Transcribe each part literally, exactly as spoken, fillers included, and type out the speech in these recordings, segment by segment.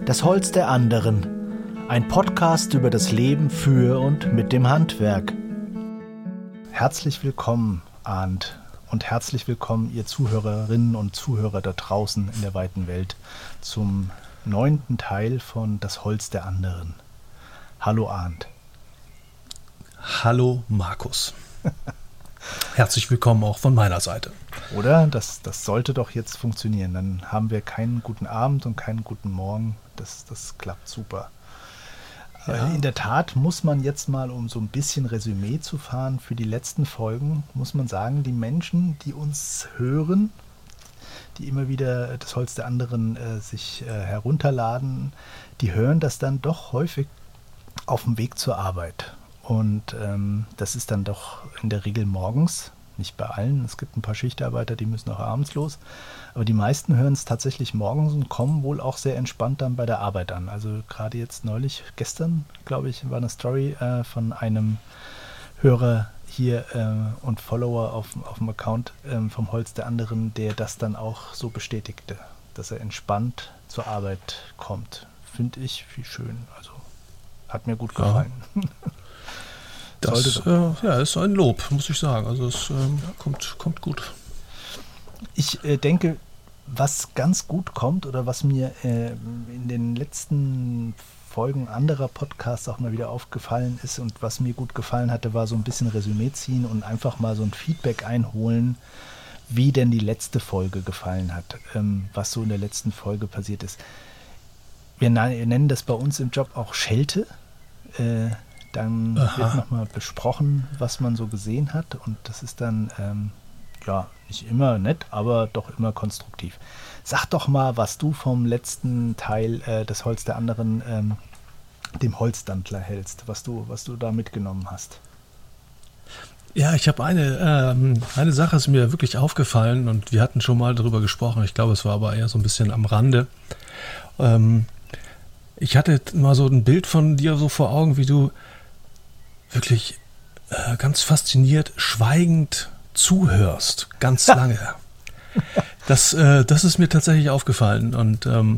Das Holz der anderen. Ein Podcast über das Leben für und mit dem Handwerk. Herzlich willkommen, Arndt, und herzlich willkommen, ihr Zuhörerinnen und Zuhörer da draußen in der weiten Welt, zum neunten Teil von Das Holz der anderen. Hallo, Arndt. Hallo, Markus. Herzlich willkommen auch von meiner Seite. Oder? Das, das sollte doch jetzt funktionieren. Dann haben wir keinen guten Abend und keinen guten Morgen. Das, das klappt super. Ja. In der Tat muss man jetzt mal, um so ein bisschen Resümee zu fahren für die letzten Folgen, muss man sagen, die Menschen, die uns hören, die immer wieder das Holz der anderen äh, sich äh, herunterladen, die hören das dann doch häufig auf dem Weg zur Arbeit. Und ähm, das ist dann doch in der Regel morgens, nicht bei allen. Es gibt ein paar Schichtarbeiter, die müssen auch abends los. Aber die meisten hören es tatsächlich morgens und kommen wohl auch sehr entspannt dann bei der Arbeit an. Also gerade jetzt neulich, gestern, glaube ich, war eine Story äh, von einem Hörer hier äh, und Follower auf, auf dem Account äh, vom Holz der anderen, der das dann auch so bestätigte, dass er entspannt zur Arbeit kommt. Finde ich viel schön. Also hat mir gut gefallen. Ja. Das äh, ja, ist ein Lob, muss ich sagen. Also es ähm, kommt, kommt gut. Ich äh, denke, was ganz gut kommt oder was mir äh, in den letzten Folgen anderer Podcasts auch mal wieder aufgefallen ist und was mir gut gefallen hatte, war so ein bisschen Resümee ziehen und einfach mal so ein Feedback einholen, wie denn die letzte Folge gefallen hat, ähm, was so in der letzten Folge passiert ist. Wir, na- wir nennen das bei uns im Job auch Schelte. Äh, Dann Aha. wird nochmal besprochen, was man so gesehen hat. Und das ist dann, ähm, ja, nicht immer nett, aber doch immer konstruktiv. Sag doch mal, was du vom letzten Teil äh, des Holz der anderen, ähm, dem Holzdantler, hältst, was du, was du da mitgenommen hast. Ja, ich habe eine, ähm, eine Sache ist mir wirklich aufgefallen und wir hatten schon mal darüber gesprochen. Ich glaube, es war aber eher so ein bisschen am Rande. Ähm, ich hatte mal so ein Bild von dir so vor Augen, wie du wirklich äh, ganz fasziniert, schweigend zuhörst, ganz lange. Das, äh, das ist mir tatsächlich aufgefallen und ähm,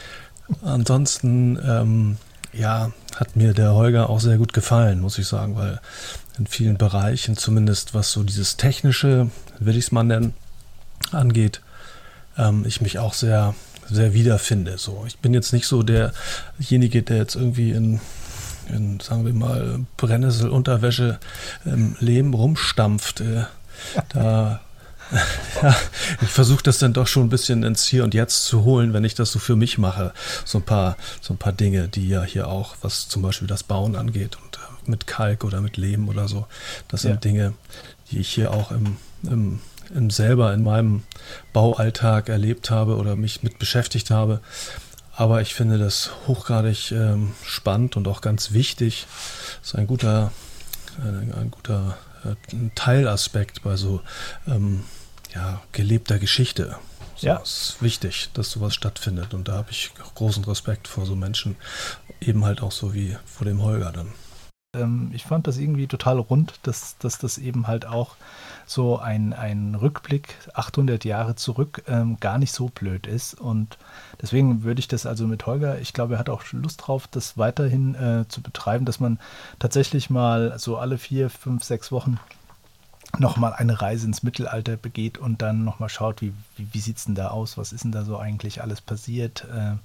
ansonsten ähm, ja, hat mir der Holger auch sehr gut gefallen, muss ich sagen, weil in vielen Bereichen, zumindest was so dieses Technische, will ich es mal nennen, angeht, ähm, ich mich auch sehr, sehr wiederfinde. So, ich bin jetzt nicht so derjenige, der jetzt irgendwie in in, sagen wir mal, Brennnesselunterwäsche im Leben rumstampft. Äh, da, ja, ich versuche das dann doch schon ein bisschen ins Hier und Jetzt zu holen, wenn ich das so für mich mache. So ein paar, so ein paar Dinge, die ja hier auch, was zum Beispiel das Bauen angeht und äh, mit Kalk oder mit Lehm oder so. Das sind ja Dinge, die ich hier auch im, im, im selber in meinem Baualltag erlebt habe oder mich mit beschäftigt habe. Aber ich finde das hochgradig ähm, spannend und auch ganz wichtig. Das ist ein guter, ein, ein guter äh, Teilaspekt bei so ähm, ja, gelebter Geschichte. So, ja. Es ist wichtig, dass sowas stattfindet. Und da habe ich großen Respekt vor so Menschen, eben halt auch so wie vor dem Holger dann. Ähm, ich fand das irgendwie total rund, dass, dass das eben halt auch so ein, ein Rückblick achthundert Jahre zurück ähm, gar nicht so blöd ist. Und deswegen würde ich das also mit Holger, ich glaube, er hat auch Lust drauf, das weiterhin äh, zu betreiben, dass man tatsächlich mal so alle vier, fünf, sechs Wochen nochmal eine Reise ins Mittelalter begeht und dann nochmal schaut, wie, wie, wie sieht es denn da aus, was ist denn da so eigentlich alles passiert. Äh,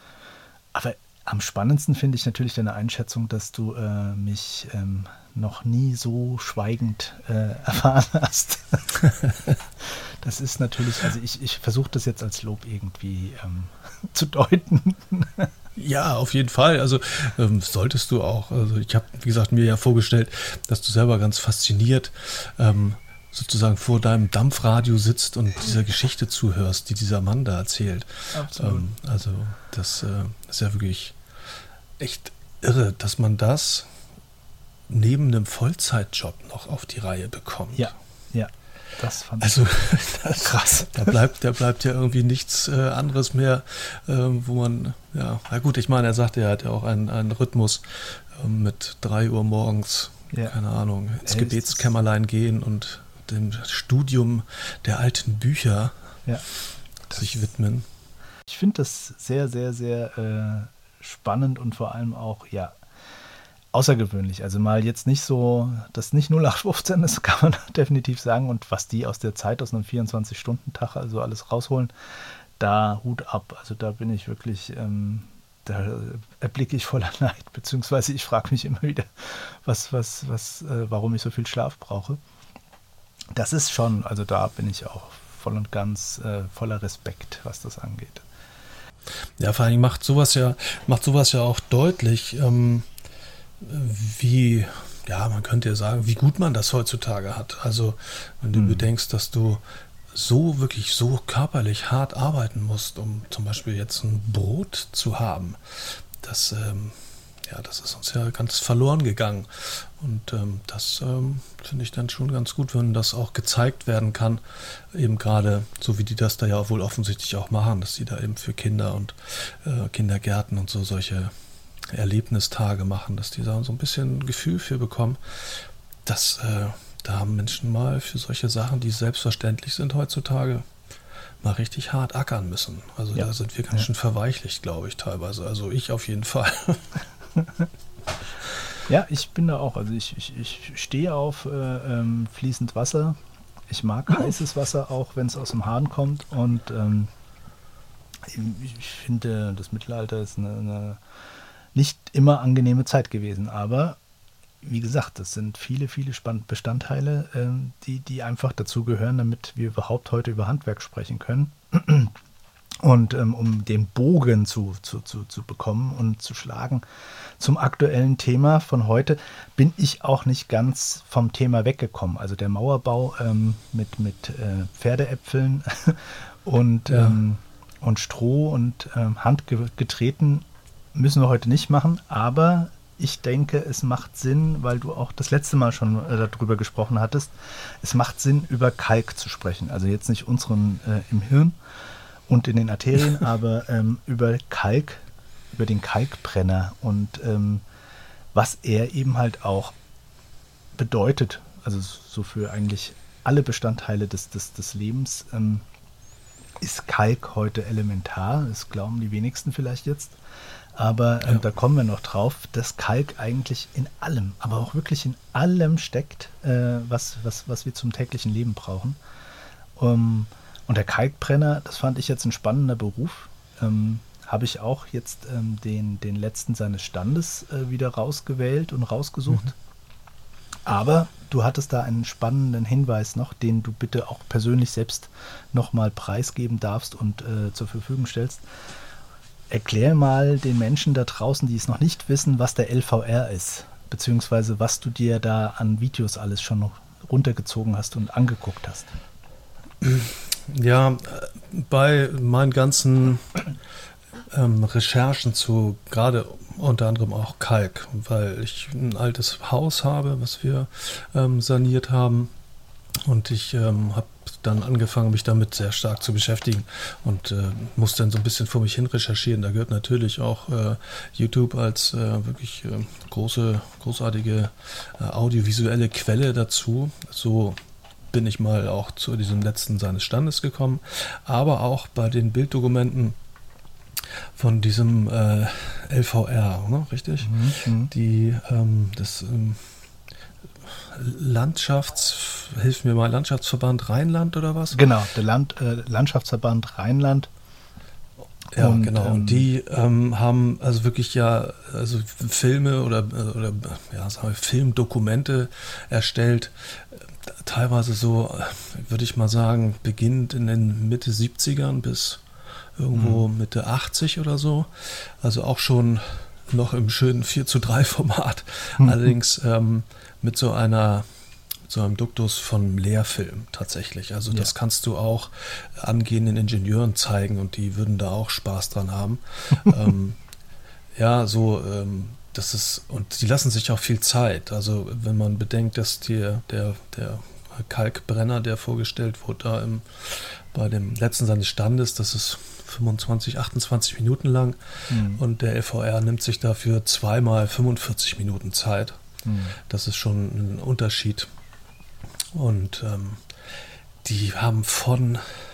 aber am spannendsten finde ich natürlich deine Einschätzung, dass du äh, mich ähm, noch nie so schweigend äh, erfahren hast. Das ist natürlich, also ich, ich versuche das jetzt als Lob irgendwie ähm, zu deuten. Ja, auf jeden Fall. Also ähm, solltest du auch. Also ich habe, wie gesagt, mir ja vorgestellt, dass du selber ganz fasziniert ähm, sozusagen vor deinem Dampfradio sitzt und dieser Geschichte zuhörst, die dieser Mann da erzählt. Absolut. Ähm, also das äh, ist ja wirklich echt irre, dass man das neben einem Vollzeitjob noch auf die Reihe bekommt. Ja, ja. Das fand also, ich das, krass. Da bleibt, da bleibt ja irgendwie nichts äh, anderes mehr, äh, wo man, ja, na gut, ich meine, er sagte, er hat ja auch einen, einen Rhythmus äh, mit drei Uhr morgens, ja. keine Ahnung, ins ja, Gebetskämmerlein gehen und dem Studium der alten Bücher ja. sich widmen. Ich finde das sehr, sehr, sehr spannend und vor allem auch, ja, außergewöhnlich. Also mal jetzt nicht so, das ist nicht null acht fünfzehn, das kann man definitiv sagen. Und was die aus der Zeit, aus einem vierundzwanzig-Stunden-Tag also alles rausholen, da Hut ab. Also da bin ich wirklich, ähm, da erblicke ich voller Neid, beziehungsweise ich frage mich immer wieder, was, was, was, äh, warum ich so viel Schlaf brauche. Das ist schon, also da bin ich auch voll und ganz äh, voller Respekt, was das angeht. Ja, vor allem macht sowas ja, macht sowas ja auch deutlich, ähm, wie, ja, man könnte ja sagen, wie gut man das heutzutage hat. Also, wenn du hm. bedenkst, dass du so wirklich so körperlich hart arbeiten musst, um zum Beispiel jetzt ein Brot zu haben, das, ähm, ja, das ist uns ja ganz verloren gegangen. Und ähm, das ähm, finde ich dann schon ganz gut, wenn das auch gezeigt werden kann, eben gerade so wie die das da ja wohl offensichtlich auch machen, dass die da eben für Kinder und äh, Kindergärten und so solche Erlebnistage machen, dass die da so ein bisschen ein Gefühl für bekommen, dass äh, da haben Menschen mal für solche Sachen, die selbstverständlich sind heutzutage, mal richtig hart ackern müssen. Also ja. Da sind wir ganz ja. schön verweichlicht, glaube ich, teilweise. Also ich auf jeden Fall. Ja, ich bin da auch. Also ich, ich, ich stehe auf äh, ähm, fließend Wasser. Ich mag oh. heißes Wasser auch, wenn es aus dem Hahn kommt. Und ähm, ich finde, das Mittelalter ist eine, eine nicht immer angenehme Zeit gewesen. Aber wie gesagt, das sind viele, viele Bestandteile, ähm, die, die einfach dazugehören, damit wir überhaupt heute über Handwerk sprechen können. Und ähm, um den Bogen zu, zu, zu, zu bekommen und zu schlagen zum aktuellen Thema von heute, bin ich auch nicht ganz vom Thema weggekommen. Also der Mauerbau ähm, mit, mit äh, Pferdeäpfeln und, ja. ähm, und Stroh und ähm, handgetreten müssen wir heute nicht machen, aber ich denke, es macht Sinn, weil du auch das letzte Mal schon äh, darüber gesprochen hattest, es macht Sinn, über Kalk zu sprechen. Also jetzt nicht unseren äh, im Hirn und in den Arterien, aber ähm, über Kalk, über den Kalkbrenner und ähm, was er eben halt auch bedeutet, also so für eigentlich alle Bestandteile des, des, des Lebens, ähm, ist Kalk heute elementar. Das glauben die wenigsten vielleicht jetzt. Aber ähm, ja. da kommen wir noch drauf, dass Kalk eigentlich in allem, aber auch wirklich in allem steckt, äh, was, was, was wir zum täglichen Leben brauchen. Um, und der Kalkbrenner, das fand ich jetzt ein spannender Beruf. Ähm, habe ich auch jetzt ähm, den, den letzten seines Standes äh, wieder rausgewählt und rausgesucht. Mhm. Aber du hattest da einen spannenden Hinweis noch, den du bitte auch persönlich selbst nochmal preisgeben darfst und äh, zur Verfügung stellst. Erklär mal den Menschen da draußen, die es noch nicht wissen, was der L V R ist, beziehungsweise was du dir da an Videos alles schon noch runtergezogen hast und angeguckt hast. Ja, bei meinen ganzen ähm, Recherchen zu gerade unter anderem auch Kalk, weil ich ein altes Haus habe, was wir ähm, saniert haben. Und ich ähm, habe dann angefangen, mich damit sehr stark zu beschäftigen und äh, muss dann so ein bisschen vor mich hin recherchieren. Da gehört natürlich auch äh, YouTube als äh, wirklich äh, große, großartige äh, audiovisuelle Quelle dazu. So bin ich mal auch zu diesem letzten seines Standes gekommen. Aber auch bei den Bilddokumenten von diesem äh, L V R, ne, richtig? Mhm. Die ähm, das ähm, Landschafts, hilf mir mal, Landschaftsverband Rheinland oder was? Genau, der Land, äh, Landschaftsverband Rheinland. Ja, und, genau. Und die ähm, haben also wirklich ja also Filme oder, oder ja, sagen wir, Filmdokumente erstellt. Teilweise so, würde ich mal sagen, beginnend in den Mitte siebzigern bis irgendwo mhm. Mitte achtzig oder so. Also auch schon noch im schönen vier zu drei Format. Mhm. Allerdings ähm, mit so einer so einem Duktus von Lehrfilm tatsächlich. Also das ja. kannst du auch angehenden Ingenieuren zeigen und die würden da auch Spaß dran haben. ähm, ja, so ähm, das ist, und die lassen sich auch viel Zeit. Also wenn man bedenkt, dass die, der, der Kalkbrenner, der vorgestellt wurde da im, bei dem letzten seines Standes, das ist fünfundzwanzig, achtundzwanzig Minuten lang mhm. und der L V R nimmt sich dafür zweimal fünfundvierzig Minuten Zeit. Mhm. Das ist schon ein Unterschied. Und ähm, die haben von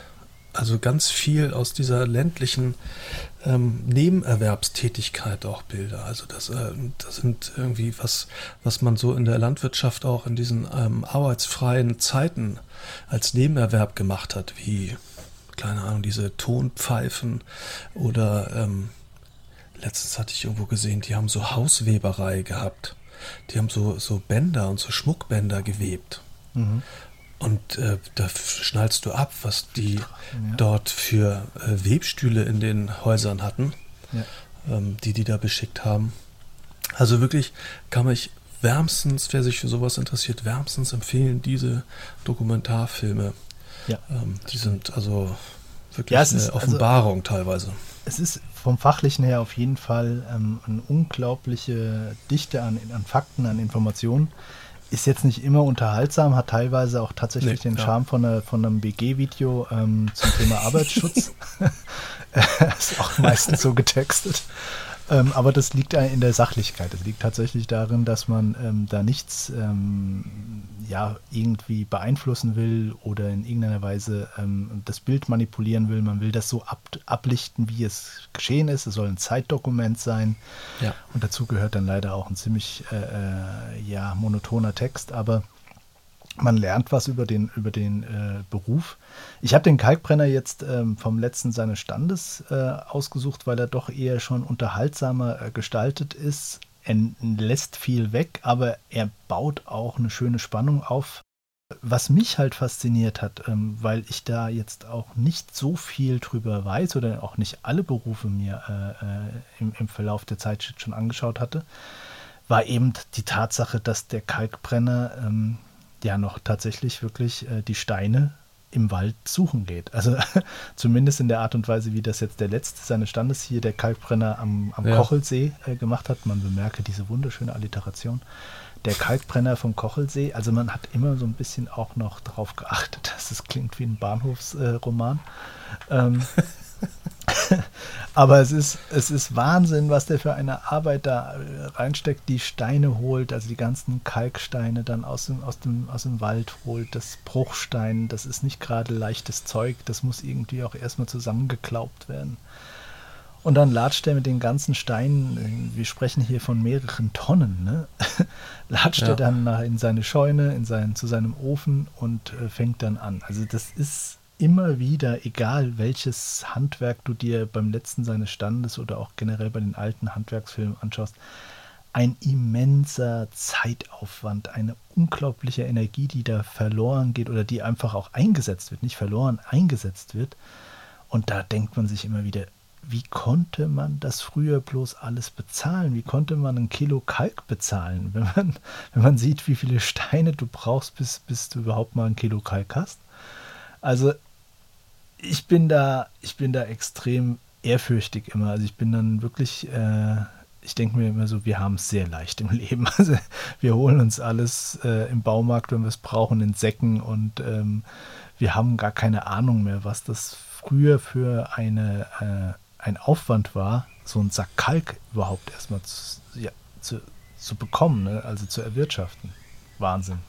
also ganz viel aus dieser ländlichen ähm, Nebenerwerbstätigkeit auch Bilder. Also das, äh, das sind irgendwie was, was man so in der Landwirtschaft auch in diesen ähm, arbeitsfreien Zeiten als Nebenerwerb gemacht hat, wie, keine Ahnung, diese Tonpfeifen oder ähm, letztens hatte ich irgendwo gesehen, die haben so Hausweberei gehabt. Die haben so, so Bänder und so Schmuckbänder gewebt. Mhm. Und äh, da schnallst du ab, was die ja. dort für äh, Webstühle in den Häusern hatten, ja. ähm, die die da beschickt haben. Also wirklich kann ich wärmstens, wer sich für sowas interessiert, wärmstens empfehlen, diese Dokumentarfilme. Ja. Ähm, die sind also wirklich ja, eine Offenbarung also, teilweise. Es ist vom Fachlichen her auf jeden Fall ähm, eine unglaubliche Dichte an, an Fakten, an Informationen. Ist jetzt nicht immer unterhaltsam, hat teilweise auch tatsächlich nee, den ja. Charme von, einer, von einem B G-Video ähm, zum Thema Arbeitsschutz. Ist auch meistens so getextet. Ähm, aber das liegt in der Sachlichkeit. Es liegt tatsächlich darin, dass man ähm, da nichts ähm, ja, irgendwie beeinflussen will oder in irgendeiner Weise ähm, das Bild manipulieren will. Man will das so ab, ablichten, wie es geschehen ist. Es soll ein Zeitdokument sein. Ja. Und dazu gehört dann leider auch ein ziemlich äh, äh, ja, monotoner Text. Aber man lernt was über den, über den äh, Beruf. Ich habe den Kalkbrenner jetzt ähm, vom letzten seines Standes äh, ausgesucht, weil er doch eher schon unterhaltsamer äh, gestaltet ist. Er lässt viel weg, aber er baut auch eine schöne Spannung auf. Was mich halt fasziniert hat, ähm, weil ich da jetzt auch nicht so viel drüber weiß oder auch nicht alle Berufe mir äh, äh, im, im Verlauf der Zeit schon angeschaut hatte, war eben die Tatsache, dass der Kalkbrenner ähm, ja noch tatsächlich wirklich äh, die Steine im Wald suchen geht. Also zumindest in der Art und Weise, wie das jetzt der letzte seines Standes hier, der Kalkbrenner am, am ja. Kochelsee äh, gemacht hat. Man bemerke diese wunderschöne Alliteration. Der Kalkbrenner vom Kochelsee, also man hat immer so ein bisschen auch noch darauf geachtet, dass es klingt wie ein Bahnhofsroman. Äh, ähm, aber es ist, es ist Wahnsinn, was der für eine Arbeit da reinsteckt, die Steine holt, also die ganzen Kalksteine dann aus dem, aus dem, aus dem Wald holt, das Bruchstein, das ist nicht gerade leichtes Zeug, das muss irgendwie auch erstmal zusammengeklaubt werden. Und dann latscht er mit den ganzen Steinen, wir sprechen hier von mehreren Tonnen, ne? latscht ja. er dann in seine Scheune, in sein, zu seinem Ofen und äh, fängt dann an. Also das ist immer wieder, egal welches Handwerk du dir beim letzten seines Standes oder auch generell bei den alten Handwerksfilmen anschaust, ein immenser Zeitaufwand, eine unglaubliche Energie, die da verloren geht oder die einfach auch eingesetzt wird, nicht verloren, eingesetzt wird. Und da denkt man sich immer wieder, wie konnte man das früher bloß alles bezahlen? Wie konnte man ein Kilo Kalk bezahlen, wenn man, wenn man sieht, wie viele Steine du brauchst, bis, bis du überhaupt mal ein Kilo Kalk hast? Also ich bin da, ich bin da extrem ehrfürchtig immer. Also ich bin dann wirklich, äh, ich denke mir immer so, wir haben es sehr leicht im Leben. Also wir holen uns alles äh, im Baumarkt, wenn wir es brauchen, in Säcken und ähm, wir haben gar keine Ahnung mehr, was das früher für eine, äh, ein Aufwand war, so einen Sack Kalk überhaupt erstmal zu, ja, zu, zu bekommen, ne? Also zu erwirtschaften. Wahnsinn.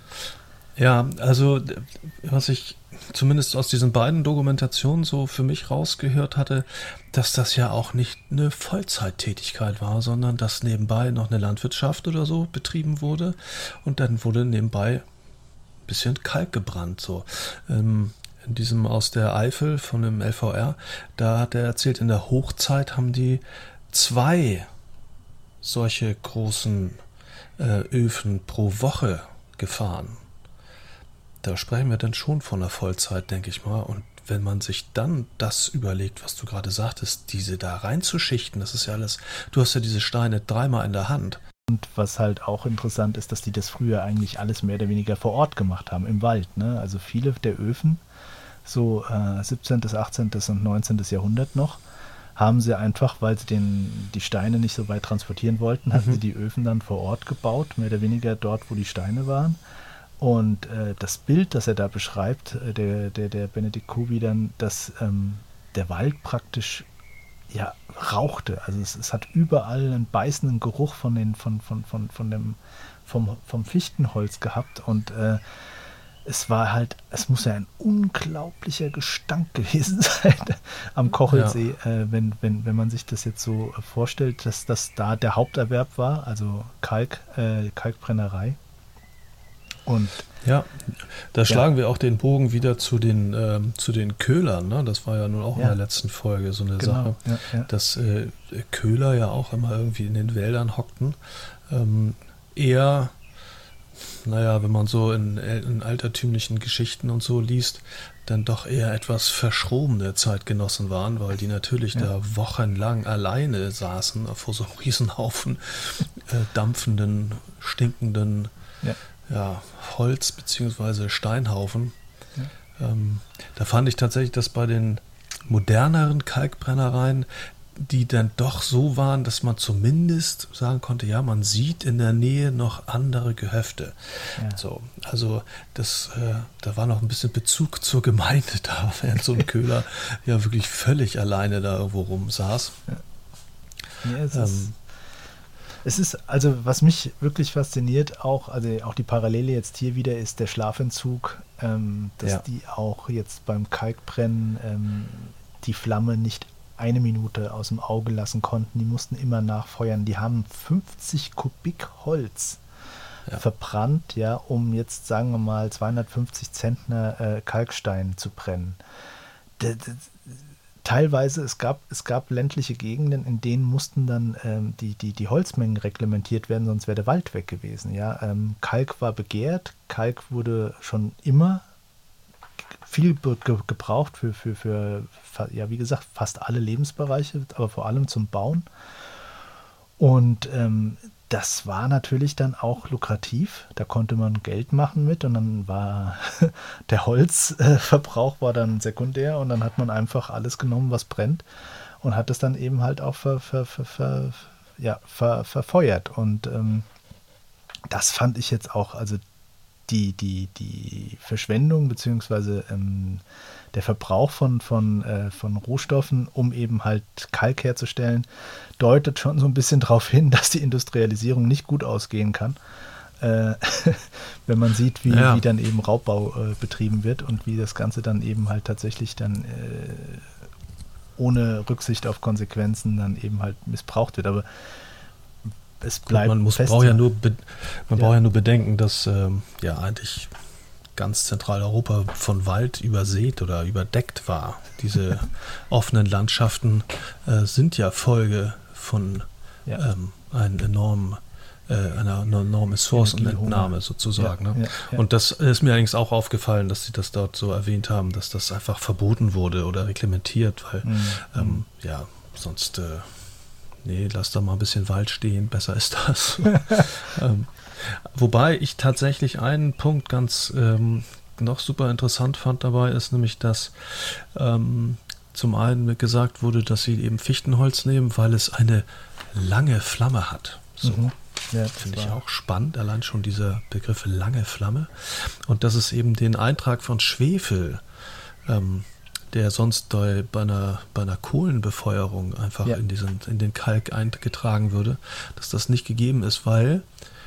Ja, also was ich zumindest aus diesen beiden Dokumentationen so für mich rausgehört hatte, dass das ja auch nicht eine Vollzeittätigkeit war, sondern dass nebenbei noch eine Landwirtschaft oder so betrieben wurde und dann wurde nebenbei ein bisschen Kalk gebrannt. So. Ähm, in diesem aus der Eifel von dem L V R, da hat er erzählt, in der Hochzeit haben die zwei solche großen äh, Öfen pro Woche gefahren. Da sprechen wir dann schon von der Vollzeit, denke ich mal. Und wenn man sich dann das überlegt, was du gerade sagtest, diese da reinzuschichten, das ist ja alles, du hast ja diese Steine dreimal in der Hand. Und was halt auch interessant ist, dass die das früher eigentlich alles mehr oder weniger vor Ort gemacht haben, im Wald. Ne? Also viele der Öfen, so äh, siebzehnten., achtzehnten. und neunzehnten. Jahrhundert noch, haben sie einfach, weil sie den, die Steine nicht so weit transportieren wollten, hatten mhm. sie die Öfen dann vor Ort gebaut, mehr oder weniger dort, wo die Steine waren. Und äh, das Bild, das er da beschreibt, äh, der, der, der Benedikt Kubi dann, dass ähm, der Wald praktisch ja, rauchte. Also es, es hat überall einen beißenden Geruch von den, von, von, von, von dem, vom, vom Fichtenholz gehabt. Und äh, es war halt, es muss ja ein unglaublicher Gestank gewesen sein am Kochelsee, ja. äh, wenn, wenn, wenn man sich das jetzt so vorstellt, dass das da der Haupterwerb war, also Kalk, äh, Kalkbrennerei. Und ja, da schlagen ja. wir auch den Bogen wieder zu den, ähm, zu den Köhlern. Ne? Das war ja nun auch ja. in der letzten Folge so eine genau. Sache, ja, ja. dass äh, Köhler ja auch immer irgendwie in den Wäldern hockten. Ähm, eher, naja, wenn man so in, in altertümlichen Geschichten und so liest, dann doch eher etwas verschrobene Zeitgenossen waren, weil die natürlich ja. da wochenlang alleine saßen vor so einem Riesenhaufen äh, dampfenden, stinkenden ja. Ja, Holz- bzw. Steinhaufen. Ja. Ähm, da fand ich tatsächlich, dass bei den moderneren Kalkbrennereien, die dann doch so waren, dass man zumindest sagen konnte, ja, man sieht in der Nähe noch andere Gehöfte. Ja. So, also das, äh, da war noch ein bisschen Bezug zur Gemeinde da, während so ein Köhler ja wirklich völlig alleine da irgendwo rumsaß. Ja. Ja, es ähm, ist Es ist, also was mich wirklich fasziniert, auch, also auch die Parallele jetzt hier wieder ist der Schlafentzug, ähm, dass ja. die auch jetzt beim Kalkbrennen ähm, die Flamme nicht eine Minute aus dem Auge lassen konnten. Die mussten immer nachfeuern. Die haben fünfzig Kubik Holz ja. verbrannt, ja, um jetzt, sagen wir mal, zweihundertfünfzig Zentner äh, Kalkstein zu brennen. Das, das, Teilweise, es gab, es gab ländliche Gegenden, in denen mussten dann ähm, die, die, die Holzmengen reglementiert werden, sonst wäre der Wald weg gewesen. Ja? Ähm, Kalk war begehrt, Kalk wurde schon immer viel ge- gebraucht für, für, für, ja, wie gesagt, fast alle Lebensbereiche, aber vor allem zum Bauen. Und ähm, das war natürlich dann auch lukrativ. Da konnte man Geld machen mit und dann war der Holzverbrauch war dann sekundär und dann hat man einfach alles genommen, was brennt und hat es dann eben halt auch ver, ver, ver, ver, ja, ver, verfeuert. Und ähm, das fand ich jetzt auch, also die, die, die Verschwendung beziehungsweise ähm, der Verbrauch von, von, äh, von Rohstoffen, um eben halt Kalk herzustellen, deutet schon so ein bisschen darauf hin, dass die Industrialisierung nicht gut ausgehen kann. Äh, wenn man sieht, wie, ja. wie dann eben Raubbau äh, betrieben wird und wie das Ganze dann eben halt tatsächlich dann äh, ohne Rücksicht auf Konsequenzen dann eben halt missbraucht wird. Aber es bleibt man muss, fest, braucht ja nur be- man ja. braucht ja nur bedenken, dass ähm, ja eigentlich ganz Zentraleuropa von Wald übersät oder überdeckt war. Diese offenen Landschaften äh, sind ja Folge von ja. ähm, einem enormen, äh, einer, einer enormen Ressourcenentnahme sozusagen. Ja, ne? ja, ja. Und das ist mir allerdings auch aufgefallen, dass sie das dort so erwähnt haben, dass das einfach verboten wurde oder reglementiert, weil mhm. ähm, ja, sonst äh, nee, lass da mal ein bisschen Wald stehen, besser ist das. ähm, wobei ich tatsächlich einen Punkt ganz ähm, noch super interessant fand dabei, ist nämlich, dass ähm, zum einen gesagt wurde, dass sie eben Fichtenholz nehmen, weil es eine lange Flamme hat. So. Mhm. Ja, finde ich auch spannend, allein schon dieser Begriff lange Flamme. Und dass es eben den Eintrag von Schwefel ähm, der sonst bei, bei, einer, bei einer Kohlenbefeuerung einfach ja. in, diesen, in den Kalk eingetragen würde, dass das nicht gegeben ist, weil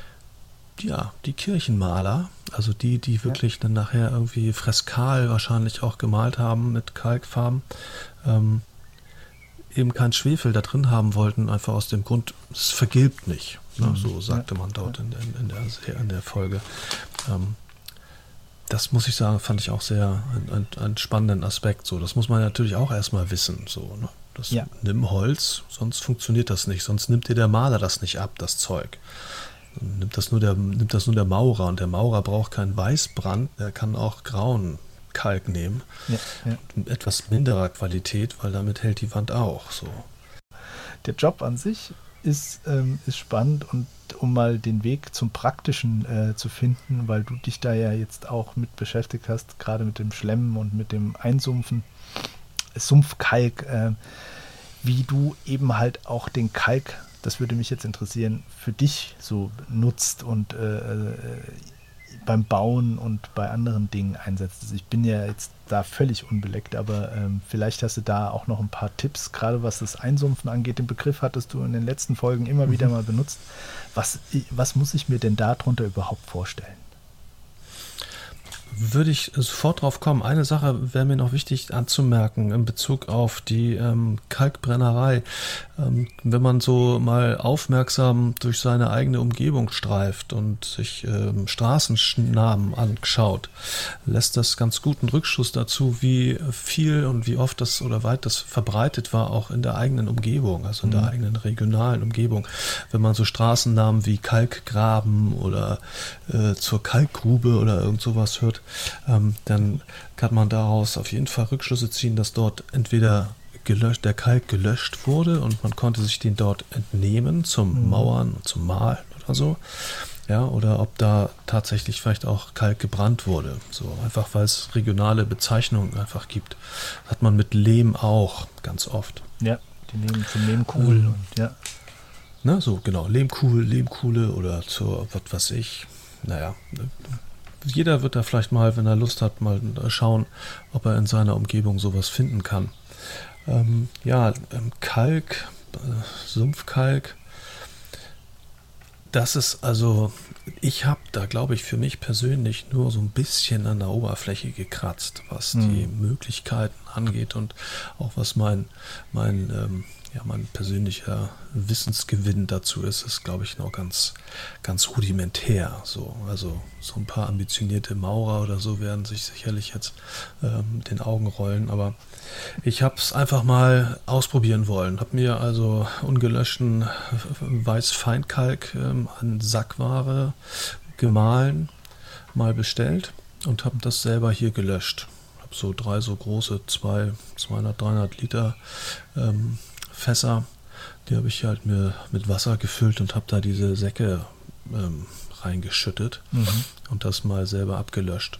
ja, die Kirchenmaler, also die, die wirklich ja. dann nachher irgendwie freskal wahrscheinlich auch gemalt haben mit Kalkfarben, ähm, eben kein Schwefel da drin haben wollten, einfach aus dem Grund, es vergilbt nicht. Ne? Mhm. So sagte ja. man dort in, in, in, der, in der Folge. Ähm, Das muss ich sagen, fand ich auch sehr einen, einen spannenden Aspekt. So, das muss man natürlich auch erstmal wissen. So, ne? Das ja. Nimm Holz, sonst funktioniert das nicht. Sonst nimmt dir der Maler das nicht ab, das Zeug. Dann nimmt das nur der, nimmt das nur der Maurer. Und der Maurer braucht keinen Weißbrand, der kann auch grauen Kalk nehmen. Ja, ja. Mit etwas minderer Qualität, weil damit hält die Wand auch. So. Der Job an sich ist, ähm, ist spannend und um mal den Weg zum Praktischen äh, zu finden, weil du dich da ja jetzt auch mit beschäftigt hast, gerade mit dem Schlemmen und mit dem Einsumpfen, Sumpfkalk, äh, wie du eben halt auch den Kalk, das würde mich jetzt interessieren, für dich so nutzt und äh, beim Bauen und bei anderen Dingen einsetzt. Also ich bin ja jetzt da völlig unbeleckt, aber ähm, vielleicht hast du da auch noch ein paar Tipps, gerade was das Einsumpfen angeht. Den Begriff hattest du in den letzten Folgen immer mhm. wieder mal benutzt. Was, was muss ich mir denn darunter überhaupt vorstellen? würde ich sofort drauf kommen. Eine Sache wäre mir noch wichtig anzumerken in Bezug auf die ähm, Kalkbrennerei. Ähm, wenn man so mal aufmerksam durch seine eigene Umgebung streift und sich ähm, Straßennamen anschaut, lässt das ganz guten Rückschluss dazu, wie viel und wie oft das oder weit das verbreitet war, auch in der eigenen Umgebung, also in der Mhm. eigenen regionalen Umgebung. Wenn man so Straßennamen wie Kalkgraben oder äh, zur Kalkgrube oder irgend sowas hört, ähm, dann kann man daraus auf jeden Fall Rückschlüsse ziehen, dass dort entweder gelöscht, der Kalk gelöscht wurde und man konnte sich den dort entnehmen zum Mhm. Mauern, zum Mahlen oder so. Ja, oder ob da tatsächlich vielleicht auch Kalk gebrannt wurde. So einfach, weil es regionale Bezeichnungen einfach gibt. Hat man mit Lehm auch ganz oft. Ja, die nehmen zum Lehmkuhl Ähm, und ja. Ne, so genau, Lehmkuhl, Lehmkuhle oder zur, was weiß ich. Naja, jeder wird da vielleicht mal, wenn er Lust hat, mal schauen, ob er in seiner Umgebung sowas finden kann. Ähm, ja, ähm, Kalk, äh, Sumpfkalk, das ist also, ich habe da, glaube ich, für mich persönlich nur so ein bisschen an der Oberfläche gekratzt, was Mhm. die Möglichkeiten angeht und auch was mein, mein, ähm, ja, mein persönlicher Wissensgewinn dazu ist, ist, glaube ich, noch ganz, ganz rudimentär. So. Also so ein paar ambitionierte Maurer oder so werden sich sicherlich jetzt ähm, mit den Augen rollen, aber ich habe es einfach mal ausprobieren wollen. Habe mir also ungelöschten Weißfeinkalk ähm, an Sackware gemahlen, mal bestellt und habe das selber hier gelöscht. Habe so drei so große, zwei, zweihundert, dreihundert Liter ähm, Fässer, die habe ich halt mir mit Wasser gefüllt und habe da diese Säcke ähm, reingeschüttet Mhm. und das mal selber abgelöscht.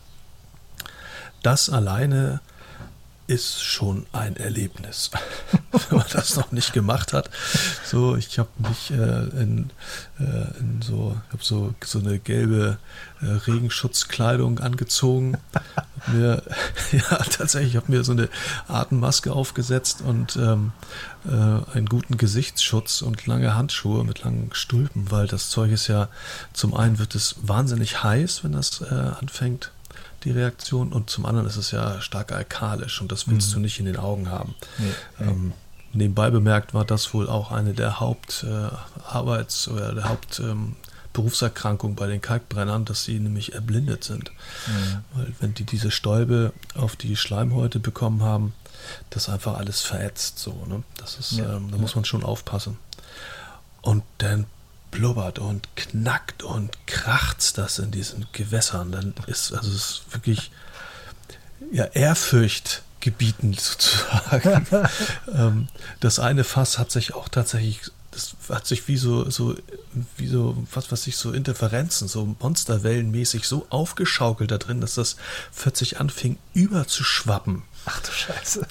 Das alleine ist schon ein Erlebnis, wenn man das noch nicht gemacht hat. So, ich habe mich äh, in, äh, in so, ich habe so, so eine gelbe äh, Regenschutzkleidung angezogen. Hab mir, ja, tatsächlich, ich habe mir so eine Atemmaske aufgesetzt und ähm, äh, einen guten Gesichtsschutz und lange Handschuhe mit langen Stulpen, weil das Zeug ist ja, zum einen wird es wahnsinnig heiß, wenn das äh, anfängt, die Reaktion, und zum anderen ist es ja stark alkalisch und das willst Mhm. du nicht in den Augen haben. Nee, nee. Ähm, nebenbei bemerkt war das wohl auch eine der Hauptarbeits- äh, oder der Hauptberufserkrankungen ähm, bei den Kalkbrennern, dass sie nämlich erblindet sind. Mhm. Weil wenn die diese Stäube auf die Schleimhäute bekommen haben, das einfach alles verätzt. So, ne? Das ist, Ja, ähm, da ja. muss man schon aufpassen. Und dann blubbert und knackt und kracht das in diesen Gewässern. Dann ist also es ist wirklich ja, Ehrfurcht gebietend sozusagen. ähm, das eine Fass hat sich auch tatsächlich, das hat sich wie so, so, wie so, was weiß ich, so Interferenzen, so Monsterwellenmäßig so aufgeschaukelt da drin, dass das plötzlich anfing überzuschwappen. Ach du Scheiße.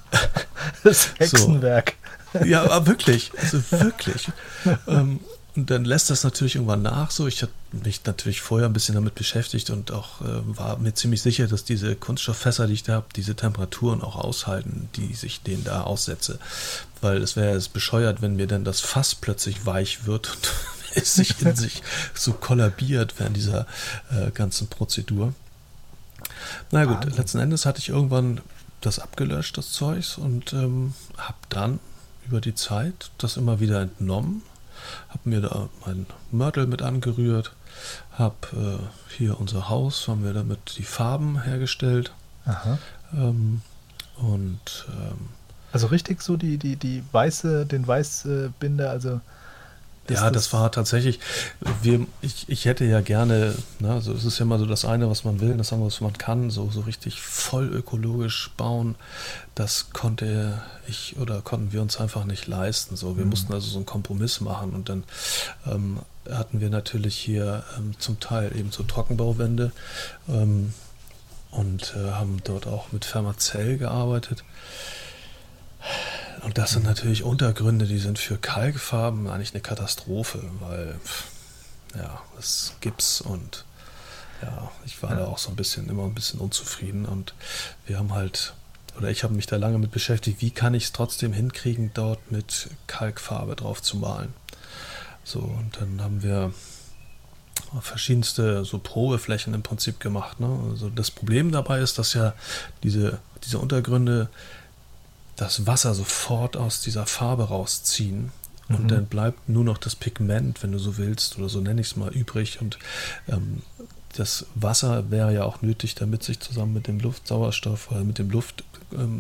Das Hexenwerk. So. Ja, aber wirklich, also wirklich. ähm, Und dann lässt das natürlich irgendwann nach. So, ich habe mich natürlich vorher ein bisschen damit beschäftigt und auch äh, war mir ziemlich sicher, dass diese Kunststofffässer, die ich da habe, diese Temperaturen auch aushalten, die ich denen da aussetze. Weil es wäre jetzt bescheuert, wenn mir dann das Fass plötzlich weich wird und es sich in sich so kollabiert während dieser äh, ganzen Prozedur. Na gut, Wahnsinn. letzten Endes hatte ich irgendwann das abgelöscht, das Zeugs, und ähm, habe dann über die Zeit das immer wieder entnommen. Habe mir da mein Mörtel mit angerührt, habe äh, hier unser Haus, haben wir damit die Farben hergestellt. Aha. Ähm, und ähm, Also richtig so die, die, die weiße, den Weißbinder, also ja, das, das war tatsächlich, wir, ich, ich hätte ja gerne, ne, also es ist ja immer so das eine, was man will, das andere, was man kann, so, so richtig voll ökologisch bauen, das konnte ich oder konnten wir uns einfach nicht leisten. So, wir mhm. mussten also so einen Kompromiss machen und dann ähm, hatten wir natürlich hier ähm, zum Teil eben so Trockenbauwände ähm, und äh, haben dort auch mit Fermacell gearbeitet. Und das sind natürlich Untergründe, die sind für Kalkfarben eigentlich eine Katastrophe, weil ja, es Gips und ja, ich war ja. da auch so ein bisschen, immer ein bisschen unzufrieden und wir haben halt, oder ich habe mich da lange mit beschäftigt, wie kann ich es trotzdem hinkriegen, dort mit Kalkfarbe drauf zu malen. So, und dann haben wir verschiedenste so Probeflächen im Prinzip gemacht. Ne? Also das Problem dabei ist, dass ja diese, diese Untergründe das Wasser sofort aus dieser Farbe rausziehen. Und mhm. dann bleibt nur noch das Pigment, wenn du so willst, oder so nenne ich es mal, übrig. Und ähm, das Wasser wäre ja auch nötig, damit sich zusammen mit dem Luftsauerstoff oder mit dem Luft ähm,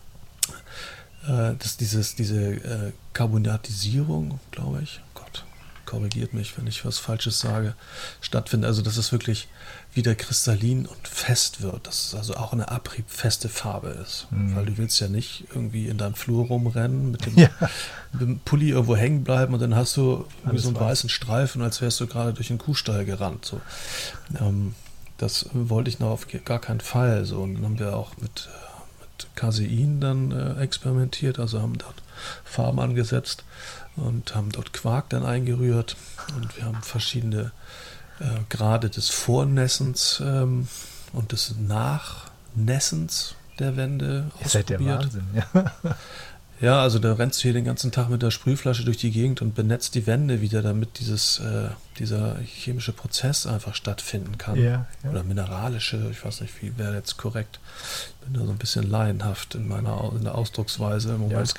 äh, dass dieses, diese äh, Carbonatisierung, glaube ich, Gott, korrigiert mich, wenn ich was Falsches sage, stattfindet. Also dass es wirklich wieder kristallin und fest wird, dass es also auch eine abriebfeste Farbe ist. Mhm. Weil du willst ja nicht irgendwie in deinem Flur rumrennen, mit dem, ja. mit dem Pulli irgendwo hängen bleiben und dann hast du irgendwie so einen weiß. weißen Streifen, als wärst du gerade durch einen Kuhstall gerannt. So. Ähm, das wollte ich noch auf gar keinen Fall. So. Und dann haben wir auch mit, mit Casein dann äh, experimentiert, also haben dort Farben angesetzt und haben dort Quark dann eingerührt und wir haben verschiedene äh, Grade des Vornässens ähm, und des Nachnässens der Wände ausprobiert. Ihr seid der Wahnsinn, ja. Ja, also da rennst du hier den ganzen Tag mit der Sprühflasche durch die Gegend und benetzt die Wände wieder, damit dieses, äh, dieser chemische Prozess einfach stattfinden kann. Ja, ja. Oder mineralische, ich weiß nicht, wie wäre jetzt korrekt. Ich bin da so ein bisschen laienhaft in meiner in der Ausdrucksweise im Moment.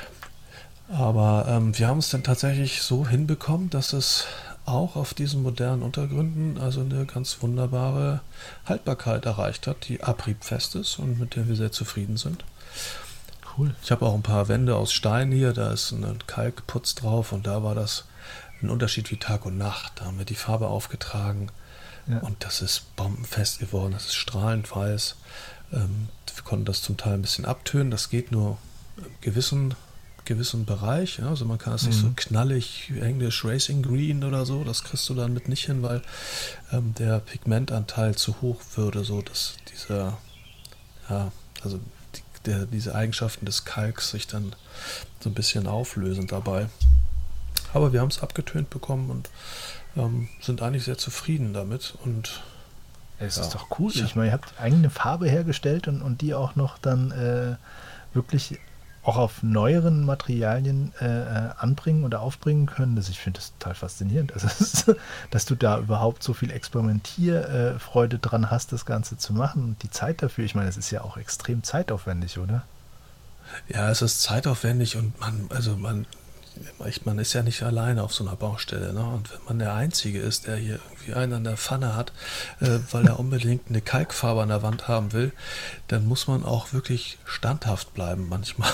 Ja, aber ähm, wir haben es dann tatsächlich so hinbekommen, dass es auch auf diesen modernen Untergründen also eine ganz wunderbare Haltbarkeit erreicht hat, die abriebfest ist und mit der wir sehr zufrieden sind. Cool. Ich habe auch ein paar Wände aus Stein hier, da ist ein Kalkputz drauf und da war das ein Unterschied wie Tag und Nacht. Da haben wir die Farbe aufgetragen ja. und das ist bombenfest geworden, das ist strahlend weiß. Ähm, wir konnten das zum Teil ein bisschen abtönen, das geht nur im gewissen, gewissen Bereich. Ja? Also man kann es mhm. nicht so knallig, Englisch Racing Green oder so, das kriegst du dann mit nicht hin, weil ähm, der Pigmentanteil zu hoch würde, so dass dieser, ja, also Der, diese Eigenschaften des Kalks sich dann so ein bisschen auflösen dabei. Aber wir haben es abgetönt bekommen und ähm, sind eigentlich sehr zufrieden damit. Und es ja, ist doch cool. Ich meine, ihr habt eigene Farbe hergestellt und, und die auch noch dann äh, wirklich auch auf neueren Materialien äh, anbringen oder aufbringen können. Das, ich finde das total faszinierend. Also, ist, dass du da überhaupt so viel Experimentierfreude dran hast, das Ganze zu machen und die Zeit dafür. Ich meine, das ist ja auch extrem zeitaufwendig, oder? Ja, es ist zeitaufwendig und man, also man, man ist ja nicht alleine auf so einer Baustelle. Ne? Und wenn man der Einzige ist, der hier irgendwie einen an der Pfanne hat, äh, weil er unbedingt eine Kalkfarbe an der Wand haben will, dann muss man auch wirklich standhaft bleiben manchmal.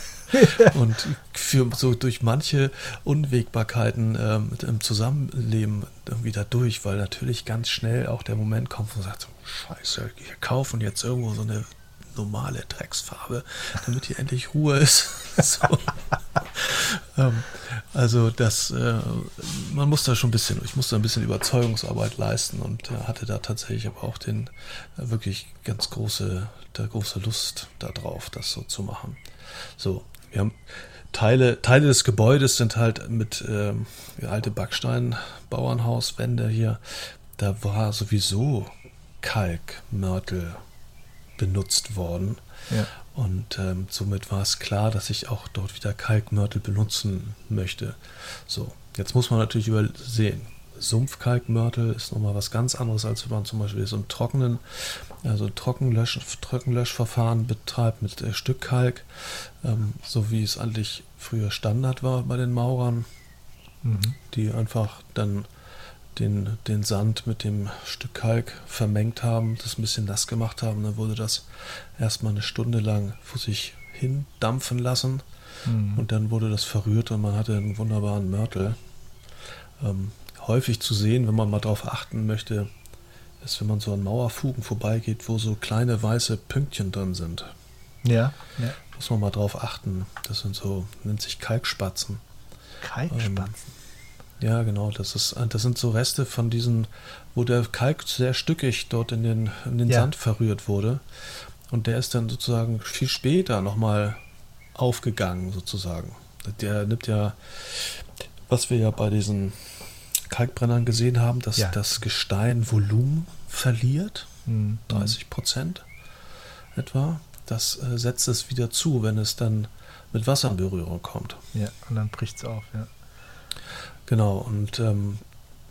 Und für so durch manche Unwägbarkeiten ähm, im Zusammenleben irgendwie da durch, weil natürlich ganz schnell auch der Moment kommt, wo man sagt, Scheiße, wir kaufen jetzt irgendwo so eine normale Drecksfarbe, damit hier endlich Ruhe ist. So. ähm, also das, äh, man muss da schon ein bisschen, ich musste ein bisschen Überzeugungsarbeit leisten und äh, hatte da tatsächlich aber auch den äh, wirklich ganz große, der große Lust darauf, das so zu machen. So, wir haben Teile, Teile des Gebäudes sind halt mit ähm, alte Backstein-Bauernhauswände hier, da war sowieso Kalkmörtel benutzt worden. Ja. Und ähm, somit war es klar, dass ich auch dort wieder Kalkmörtel benutzen möchte. So, jetzt muss man natürlich übersehen. Sumpfkalkmörtel ist nochmal was ganz anderes, als wenn man zum Beispiel so einen trockenen, also Trockenlösch, Trockenlöschverfahren betreibt mit äh, Stückkalk, ähm, so wie es eigentlich früher Standard war bei den Maurern, mhm. die einfach dann Den, den Sand mit dem Stück Kalk vermengt haben, das ein bisschen nass gemacht haben. Dann wurde das erstmal eine Stunde lang vor sich hin dampfen lassen mhm. und dann wurde das verrührt und man hatte einen wunderbaren Mörtel. Ähm, häufig zu sehen, wenn man mal drauf achten möchte, ist, wenn man so an Mauerfugen vorbeigeht, wo so kleine weiße Pünktchen drin sind. Ja, ja. Muss man mal drauf achten. Das sind so, nennt sich Kalkspatzen. Kalkspatzen? Ähm, Ja, genau, das ist, das sind so Reste von diesen, wo der Kalk sehr stückig dort in den, in den ja. Sand verrührt wurde. Und der ist dann sozusagen viel später nochmal aufgegangen, sozusagen. Der nimmt ja, was wir ja bei diesen Kalkbrennern gesehen haben, dass ja. das Gestein Volumen verliert, mhm. dreißig Prozent etwa. Das äh, setzt es wieder zu, wenn es dann mit Wasser in Berührung kommt. Ja, und dann bricht es auf, ja. Genau, und ähm,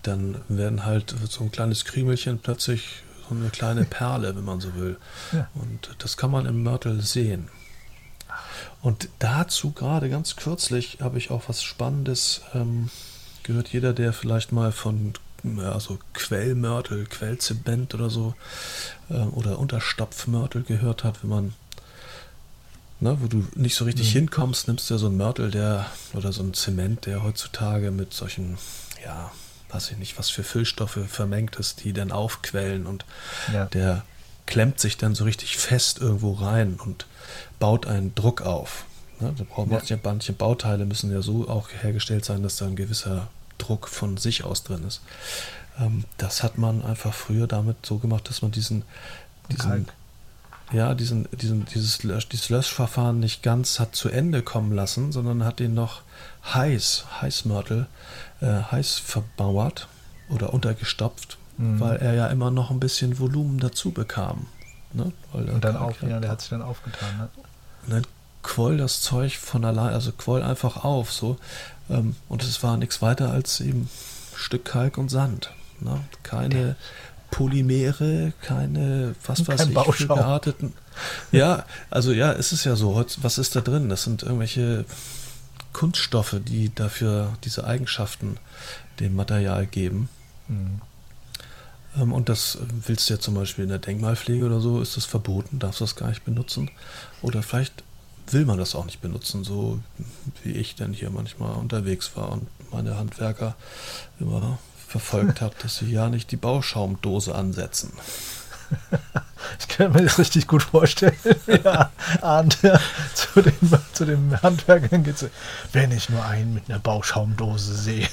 dann werden halt so ein kleines Krümelchen plötzlich so eine kleine Perle, wenn man so will. Ja. Und das kann man im Mörtel sehen. Und dazu gerade ganz kürzlich habe ich auch was Spannendes ähm, gehört. Jeder, der vielleicht mal von ja, so Quellmörtel, Quellzement oder so äh, oder Unterstopfmörtel gehört hat, wenn man, ne, wo du nicht so richtig mhm. hinkommst, nimmst du ja so einen Mörtel, der oder so einen Zement, der heutzutage mit solchen, ja, weiß ich nicht, was für Füllstoffe vermengt ist, die dann aufquellen und ja. der klemmt sich dann so richtig fest irgendwo rein und baut einen Druck auf. Ne? Da brauchen ja. manche Bauteile müssen ja so auch hergestellt sein, dass da ein gewisser Druck von sich aus drin ist. Ähm, das hat man einfach früher damit so gemacht, dass man diesen, diesen ja, diesen, diesen, dieses, dieses Löschverfahren nicht ganz hat zu Ende kommen lassen, sondern hat den noch heiß, Heißmörtel, äh, heiß verbauert oder untergestopft, mhm. weil er ja immer noch ein bisschen Volumen dazu bekam. Ne? Weil und dann auf, ja, der hat sich dann aufgetan. Ne? Und dann quoll das Zeug von allein, also quoll einfach auf, so. Ähm, und es war nichts weiter als eben ein Stück Kalk und Sand. Ne? Keine Polymere, keine, was weiß ich, für gearteten. Ja, also ja, es ist ja so, was ist da drin? Das sind irgendwelche Kunststoffe, die dafür diese Eigenschaften dem Material geben. Mhm. Ähm, und das willst du ja zum Beispiel in der Denkmalpflege oder so, ist das verboten, darfst du das gar nicht benutzen. Oder vielleicht will man das auch nicht benutzen, so wie ich denn hier manchmal unterwegs war und meine Handwerker immer verfolgt habe, dass sie ja nicht die Bauschaumdose ansetzen. Ich kann mir das richtig gut vorstellen. Ja, Arndt, ja, zu, dem, zu dem Handwerkern geht es, wenn ich nur einen mit einer Bauschaumdose sehe.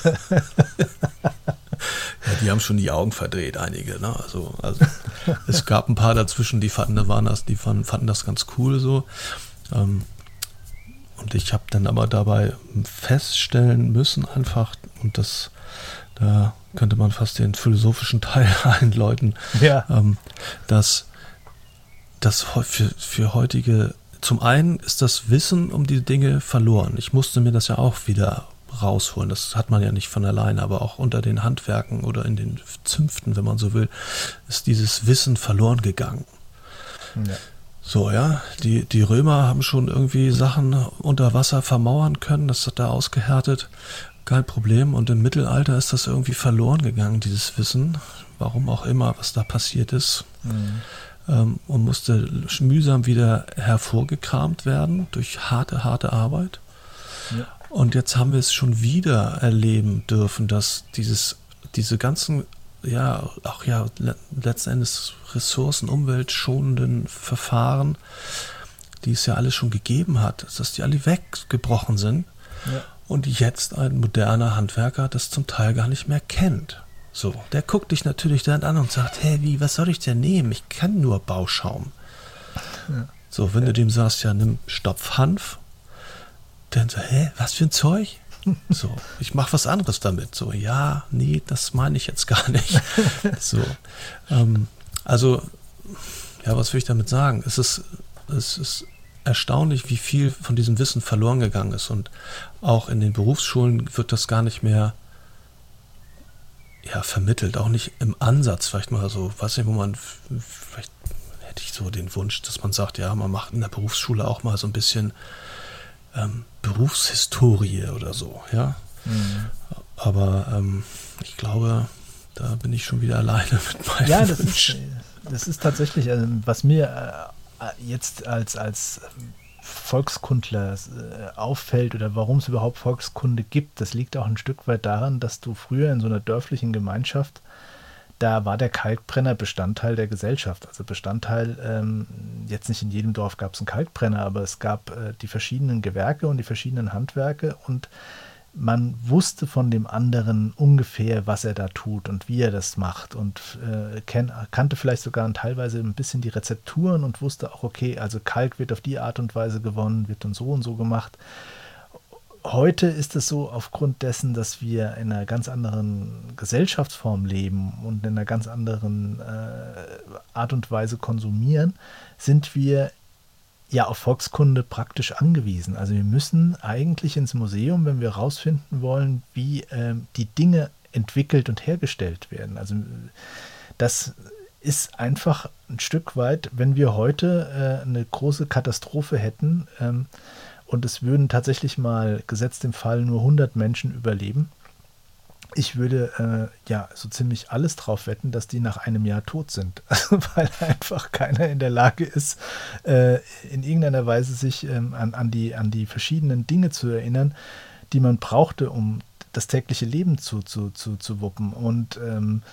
Ja, die haben schon die Augen verdreht, einige. Ne? Also, also es gab ein paar dazwischen, die fanden, da waren das, die fanden, fanden das ganz cool so. Ähm, und ich habe dann aber dabei feststellen müssen einfach, und das, da könnte man fast den philosophischen Teil einläuten, ja. ähm, dass das für, für heutige, zum einen ist das Wissen um die Dinge verloren. Ich musste mir das ja auch wieder rausholen. Das hat man ja nicht von alleine, aber auch unter den Handwerken oder in den Zünften, wenn man so will, ist dieses Wissen verloren gegangen. Ja. So, ja, die, die Römer haben schon irgendwie Sachen unter Wasser vermauern können, das hat da ausgehärtet, kein Problem. Und im Mittelalter ist das irgendwie verloren gegangen, dieses Wissen, warum auch immer, was da passiert ist. Mhm. Ähm, und musste mühsam wieder hervorgekramt werden durch harte, harte Arbeit. Ja. Und jetzt haben wir es schon wieder erleben dürfen, dass dieses, diese ganzen, ja, auch ja, letzten Endes ressourcen-, umweltschonenden Verfahren, die es ja alles schon gegeben hat, dass die alle weggebrochen sind. Ja. Und jetzt ein moderner Handwerker das zum Teil gar nicht mehr kennt. So, der guckt dich natürlich dann an und sagt, hey, wie, was soll ich denn nehmen? Ich kann nur Bauschaum. Ja. So, wenn ja. du dem sagst, ja, nimm Stopfhanf, dann so, hä, was für ein Zeug? So, ich mache was anderes damit. So, ja, nee, das meine ich jetzt gar nicht. So, ähm, also, ja, was will ich damit sagen? Es ist, es ist erstaunlich, wie viel von diesem Wissen verloren gegangen ist. Und auch in den Berufsschulen wird das gar nicht mehr ja, vermittelt, auch nicht im Ansatz, vielleicht mal so, weiß nicht, wo man, vielleicht hätte ich so den Wunsch, dass man sagt, ja, man macht in der Berufsschule auch mal so ein bisschen ähm, Berufshistorie oder so, ja. Mhm. Aber ähm, ich glaube, da bin ich schon wieder alleine mit meinem Ja, das Wunsch. ist, das ist tatsächlich, also, was mir äh, jetzt als, als Volkskundler äh, auffällt oder warum es überhaupt Volkskunde gibt, das liegt auch ein Stück weit daran, dass du früher in so einer dörflichen Gemeinschaft, da war der Kalkbrenner Bestandteil der Gesellschaft. Also Bestandteil, ähm, jetzt nicht in jedem Dorf gab es einen Kalkbrenner, aber es gab äh, die verschiedenen Gewerke und die verschiedenen Handwerke und man wusste von dem anderen ungefähr, was er da tut und wie er das macht und äh, ken- kannte vielleicht sogar teilweise ein bisschen die Rezepturen und wusste auch, okay, also Kalk wird auf die Art und Weise gewonnen, wird dann so und so gemacht. Heute ist es so, aufgrund dessen, dass wir in einer ganz anderen Gesellschaftsform leben und in einer ganz anderen äh, Art und Weise konsumieren, sind wir ja auf Volkskunde praktisch angewiesen. Also wir müssen eigentlich ins Museum, wenn wir herausfinden wollen, wie ähm, die Dinge entwickelt und hergestellt werden. Also das ist einfach ein Stück weit, wenn wir heute äh, eine große Katastrophe hätten ähm, und es würden tatsächlich mal, gesetzt im Fall, nur hundert Menschen überleben. Ich würde äh, ja so ziemlich alles drauf wetten, dass die nach einem Jahr tot sind. Also, weil einfach keiner in der Lage ist, äh, in irgendeiner Weise sich ähm, an, an, die, an die verschiedenen Dinge zu erinnern, die man brauchte, um das tägliche Leben zu, zu, zu, zu wuppen. Und ähm,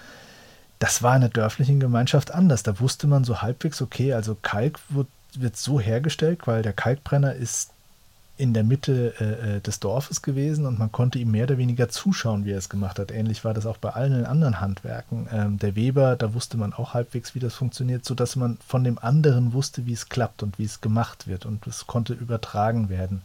das war in der dörflichen Gemeinschaft anders. Da wusste man so halbwegs, okay, also Kalk wird, wird so hergestellt, weil der Kalkbrenner ist in der Mitte äh, des Dorfes gewesen und man konnte ihm mehr oder weniger zuschauen, wie er es gemacht hat. Ähnlich war das auch bei allen anderen Handwerken. Ähm, der Weber, da wusste man auch halbwegs, wie das funktioniert, sodass man von dem anderen wusste, wie es klappt und wie es gemacht wird und es konnte übertragen werden.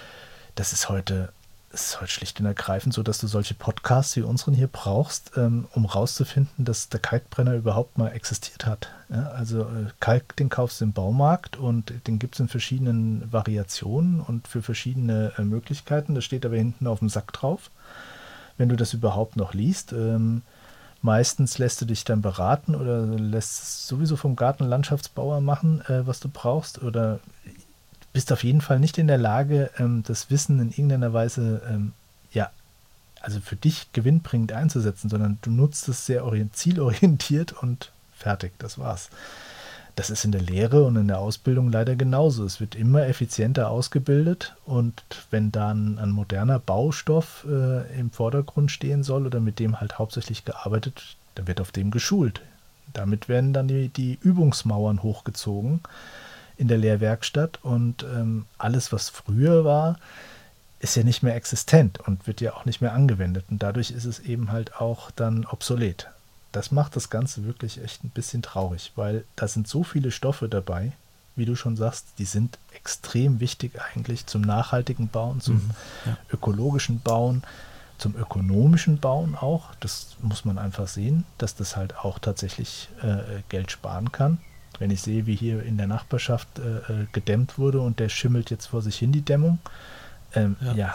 Das ist heute Es ist halt schlicht und ergreifend so, dass du solche Podcasts wie unseren hier brauchst, ähm, um rauszufinden, dass der Kalkbrenner überhaupt mal existiert hat. Ja, also äh, Kalk, den kaufst du im Baumarkt und den gibt es in verschiedenen Variationen und für verschiedene äh, Möglichkeiten. Das steht aber hinten auf dem Sack drauf, wenn du das überhaupt noch liest. Ähm, meistens lässt du dich dann beraten oder lässt es sowieso vom Gartenlandschaftsbauer machen, äh, was du brauchst, oder bist auf jeden Fall nicht in der Lage, ähm, das Wissen in irgendeiner Weise, ähm, ja, also für dich gewinnbringend einzusetzen, sondern du nutzt es sehr orient- zielorientiert und fertig, das war's. Das ist in der Lehre und in der Ausbildung leider genauso. Es wird immer effizienter ausgebildet und wenn dann ein moderner Baustoff äh, im Vordergrund stehen soll oder mit dem halt hauptsächlich gearbeitet, dann wird auf dem geschult. Damit werden dann die, die Übungsmauern hochgezogen in der Lehrwerkstatt und ähm, alles, was früher war, ist ja nicht mehr existent und wird ja auch nicht mehr angewendet und dadurch ist es eben halt auch dann obsolet. Das macht das Ganze wirklich echt ein bisschen traurig, weil da sind so viele Stoffe dabei, wie du schon sagst, die sind extrem wichtig eigentlich zum nachhaltigen Bauen, zum mhm, ja. ökologischen Bauen, zum ökonomischen Bauen auch. Das muss man einfach sehen, dass das halt auch tatsächlich äh, Geld sparen kann. Wenn ich sehe, wie hier in der Nachbarschaft äh, gedämmt wurde und der schimmelt jetzt vor sich hin, die Dämmung. Ähm, ja, ja.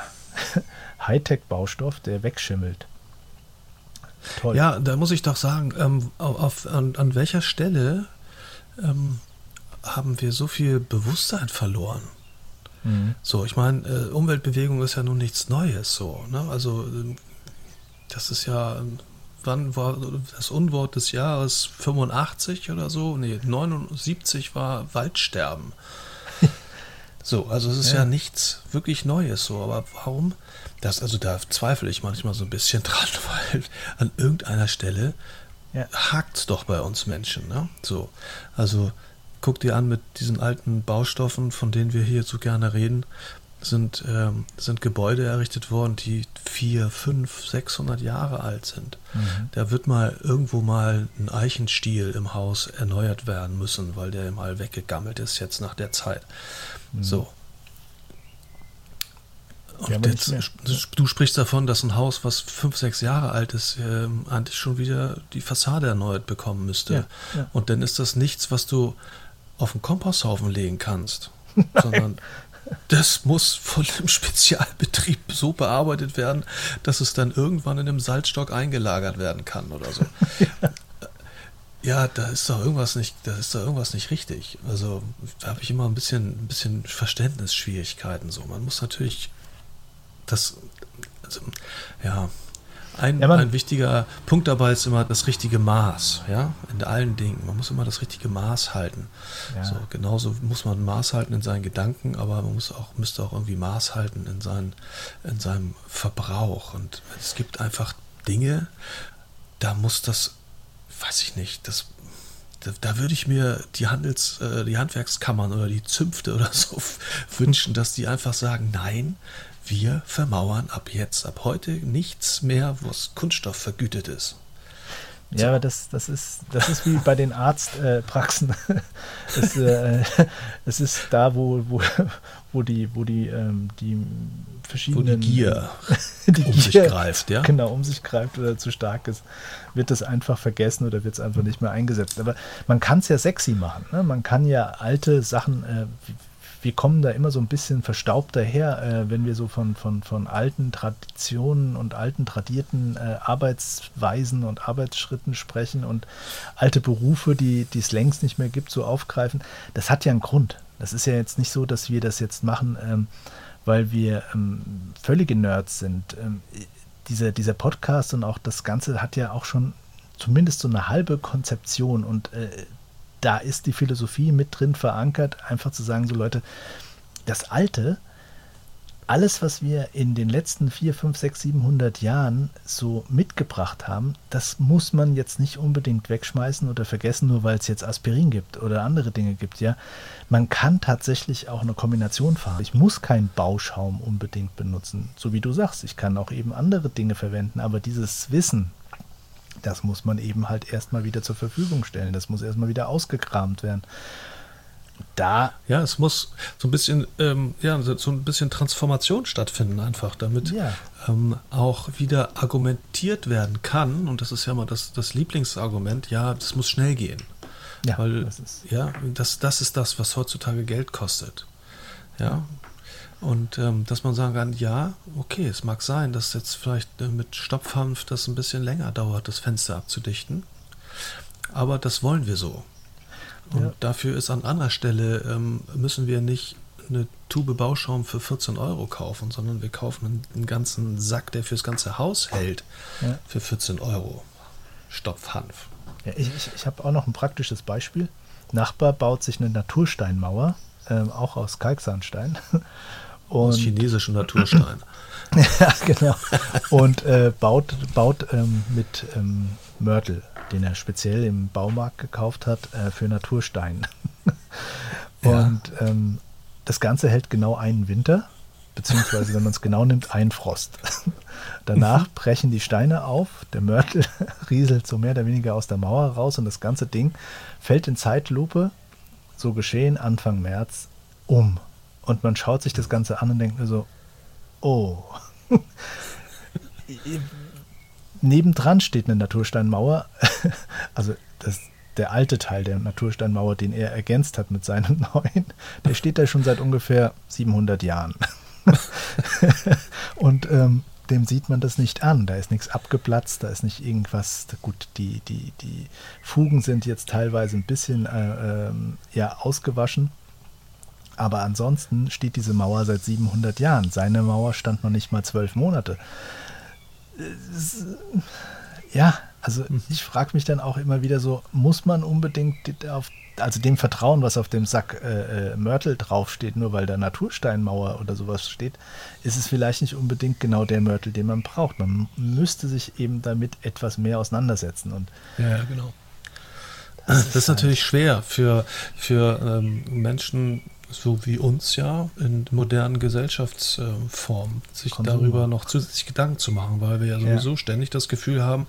Hightech-Baustoff, der wegschimmelt. Toll. Ja, da muss ich doch sagen, ähm, auf, an, an welcher Stelle ähm, haben wir so viel Bewusstsein verloren? Mhm. So, ich meine, äh, Umweltbewegung ist ja nun nichts Neues, so, ne? Also, äh, das ist ja... Wann war das Unwort des Jahres? fünfundachtzig oder so? Nee, neunundsiebzig war Waldsterben. So, also es ist ja. ja nichts wirklich Neues so, aber warum? Das, also da zweifle ich manchmal so ein bisschen dran, weil an irgendeiner Stelle ja. hakt es doch bei uns Menschen, ne? So, also guck dir an, mit diesen alten Baustoffen, von denen wir hier so gerne reden, sind, ähm, sind Gebäude errichtet worden, die vier, fünf, sechshundert Jahre alt sind. Mhm. Da wird mal irgendwo mal ein Eichenstiel im Haus erneuert werden müssen, weil der mal weggegammelt ist jetzt nach der Zeit. Mhm. So. Und ja, jetzt, du sprichst davon, dass ein Haus, was fünf, sechs Jahre alt ist, ähm, eigentlich schon wieder die Fassade erneuert bekommen müsste. Ja, ja. Und dann ist das nichts, was du auf den Komposthaufen legen kannst, sondern das muss von einem Spezialbetrieb so bearbeitet werden, dass es dann irgendwann in einem Salzstock eingelagert werden kann oder so. Ja, ja da ist doch irgendwas nicht, da ist doch irgendwas nicht richtig. Also da habe ich immer ein bisschen, ein bisschen Verständnisschwierigkeiten. So, man muss natürlich das, also, ja. Ein, ja, ein wichtiger Punkt dabei ist immer das richtige Maß, ja, in allen Dingen. Man muss immer das richtige Maß halten. Ja. So, genauso muss man Maß halten in seinen Gedanken, aber man muss auch, müsste auch irgendwie Maß halten in, seinen, in seinem Verbrauch. Und es gibt einfach Dinge, da muss das, weiß ich nicht, das, da, da würde ich mir die Handels, äh, die Handwerkskammern oder die Zünfte oder so wünschen, dass die einfach sagen, nein, wir vermauern ab jetzt, ab heute nichts mehr, was Kunststoff vergütet ist. So. Ja, aber das, das, ist, das ist wie bei den Arztpraxen. Äh, es, äh, es ist da, wo, wo, wo die, wo die, ähm, die verschiedenen... Wo die Gier die um Gier, sich greift, ja? Genau, um sich greift oder zu stark ist, wird das einfach vergessen oder wird es einfach nicht mehr eingesetzt. Aber man kann es ja sexy machen. Ne? Man kann ja alte Sachen... Äh, wir kommen da immer so ein bisschen verstaubt daher, äh, wenn wir so von, von, von alten Traditionen und alten tradierten äh, Arbeitsweisen und Arbeitsschritten sprechen und alte Berufe, die die es längst nicht mehr gibt, so aufgreifen. Das hat ja einen Grund. Das ist ja jetzt nicht so, dass wir das jetzt machen, ähm, weil wir ähm, völlige Nerds sind. Ähm, dieser, dieser Podcast und auch das Ganze hat ja auch schon zumindest so eine halbe Konzeption und äh, da ist die Philosophie mit drin verankert, einfach zu sagen, so Leute, das Alte, alles, was wir in den letzten vier, fünf, sechs, siebenhundert Jahren so mitgebracht haben, das muss man jetzt nicht unbedingt wegschmeißen oder vergessen, nur weil es jetzt Aspirin gibt oder andere Dinge gibt. Ja, man kann tatsächlich auch eine Kombination fahren. Ich muss keinen Bauschaum unbedingt benutzen, so wie du sagst. Ich kann auch eben andere Dinge verwenden, aber dieses Wissen, das muss man eben halt erstmal wieder zur Verfügung stellen. Das muss erstmal wieder ausgekramt werden. Da ja, es muss so ein bisschen, ähm, ja, so ein bisschen Transformation stattfinden, einfach, damit ja. ähm, auch wieder argumentiert werden kann. Und das ist ja mal das, das Lieblingsargument, ja, das muss schnell gehen. Ja, Weil, das ist, ja, das, das ist das, was heutzutage Geld kostet. Ja. Und ähm, dass man sagen kann, ja, okay, es mag sein, dass jetzt vielleicht äh, mit Stopfhanf das ein bisschen länger dauert, das Fenster abzudichten. Aber das wollen wir so. Und ja. dafür ist an anderer Stelle, ähm, müssen wir nicht eine Tube Bauschaum für vierzehn Euro kaufen, sondern wir kaufen einen, einen ganzen Sack, der fürs ganze Haus hält, ja. für vierzehn Euro. Stopfhanf. Ja, ich ich, ich habe auch noch ein praktisches Beispiel. Nachbar baut sich eine Natursteinmauer, ähm, auch aus Kalksandstein. Und aus chinesischen Naturstein. Ja, genau. Und äh, baut, baut ähm, mit ähm, Mörtel, den er speziell im Baumarkt gekauft hat, äh, für Naturstein. Und ja. ähm, das Ganze hält genau einen Winter, beziehungsweise, wenn man es genau nimmt, einen Frost. Danach brechen die Steine auf, der Mörtel rieselt so mehr oder weniger aus der Mauer raus und das ganze Ding fällt in Zeitlupe, so geschehen Anfang März, um. Und man schaut sich das Ganze an und denkt mir so, oh. Nebendran steht eine Natursteinmauer, also das, der alte Teil der Natursteinmauer, den er ergänzt hat mit seinem neuen, der steht da schon seit ungefähr siebenhundert Jahren. Und ähm, dem sieht man das nicht an. Da ist nichts abgeplatzt, da ist nicht irgendwas, gut, die, die, die Fugen sind jetzt teilweise ein bisschen äh, ähm, ja, ausgewaschen. Aber ansonsten steht diese Mauer seit siebenhundert Jahren. Seine Mauer stand noch nicht mal zwölf Monate. Ja, also ich frage mich dann auch immer wieder so, muss man unbedingt auf, also dem Vertrauen, was auf dem Sack äh, äh, Mörtel draufsteht, nur weil da Natursteinmauer oder sowas steht, ist es vielleicht nicht unbedingt genau der Mörtel, den man braucht. Man müsste sich eben damit etwas mehr auseinandersetzen. Und ja, genau. Das ist, das ist natürlich halt schwer für, für ähm, Menschen, so wie uns ja, in modernen Gesellschaftsformen, sich Konsum. darüber noch zusätzlich Gedanken zu machen, weil wir ja sowieso ja. ständig das Gefühl haben,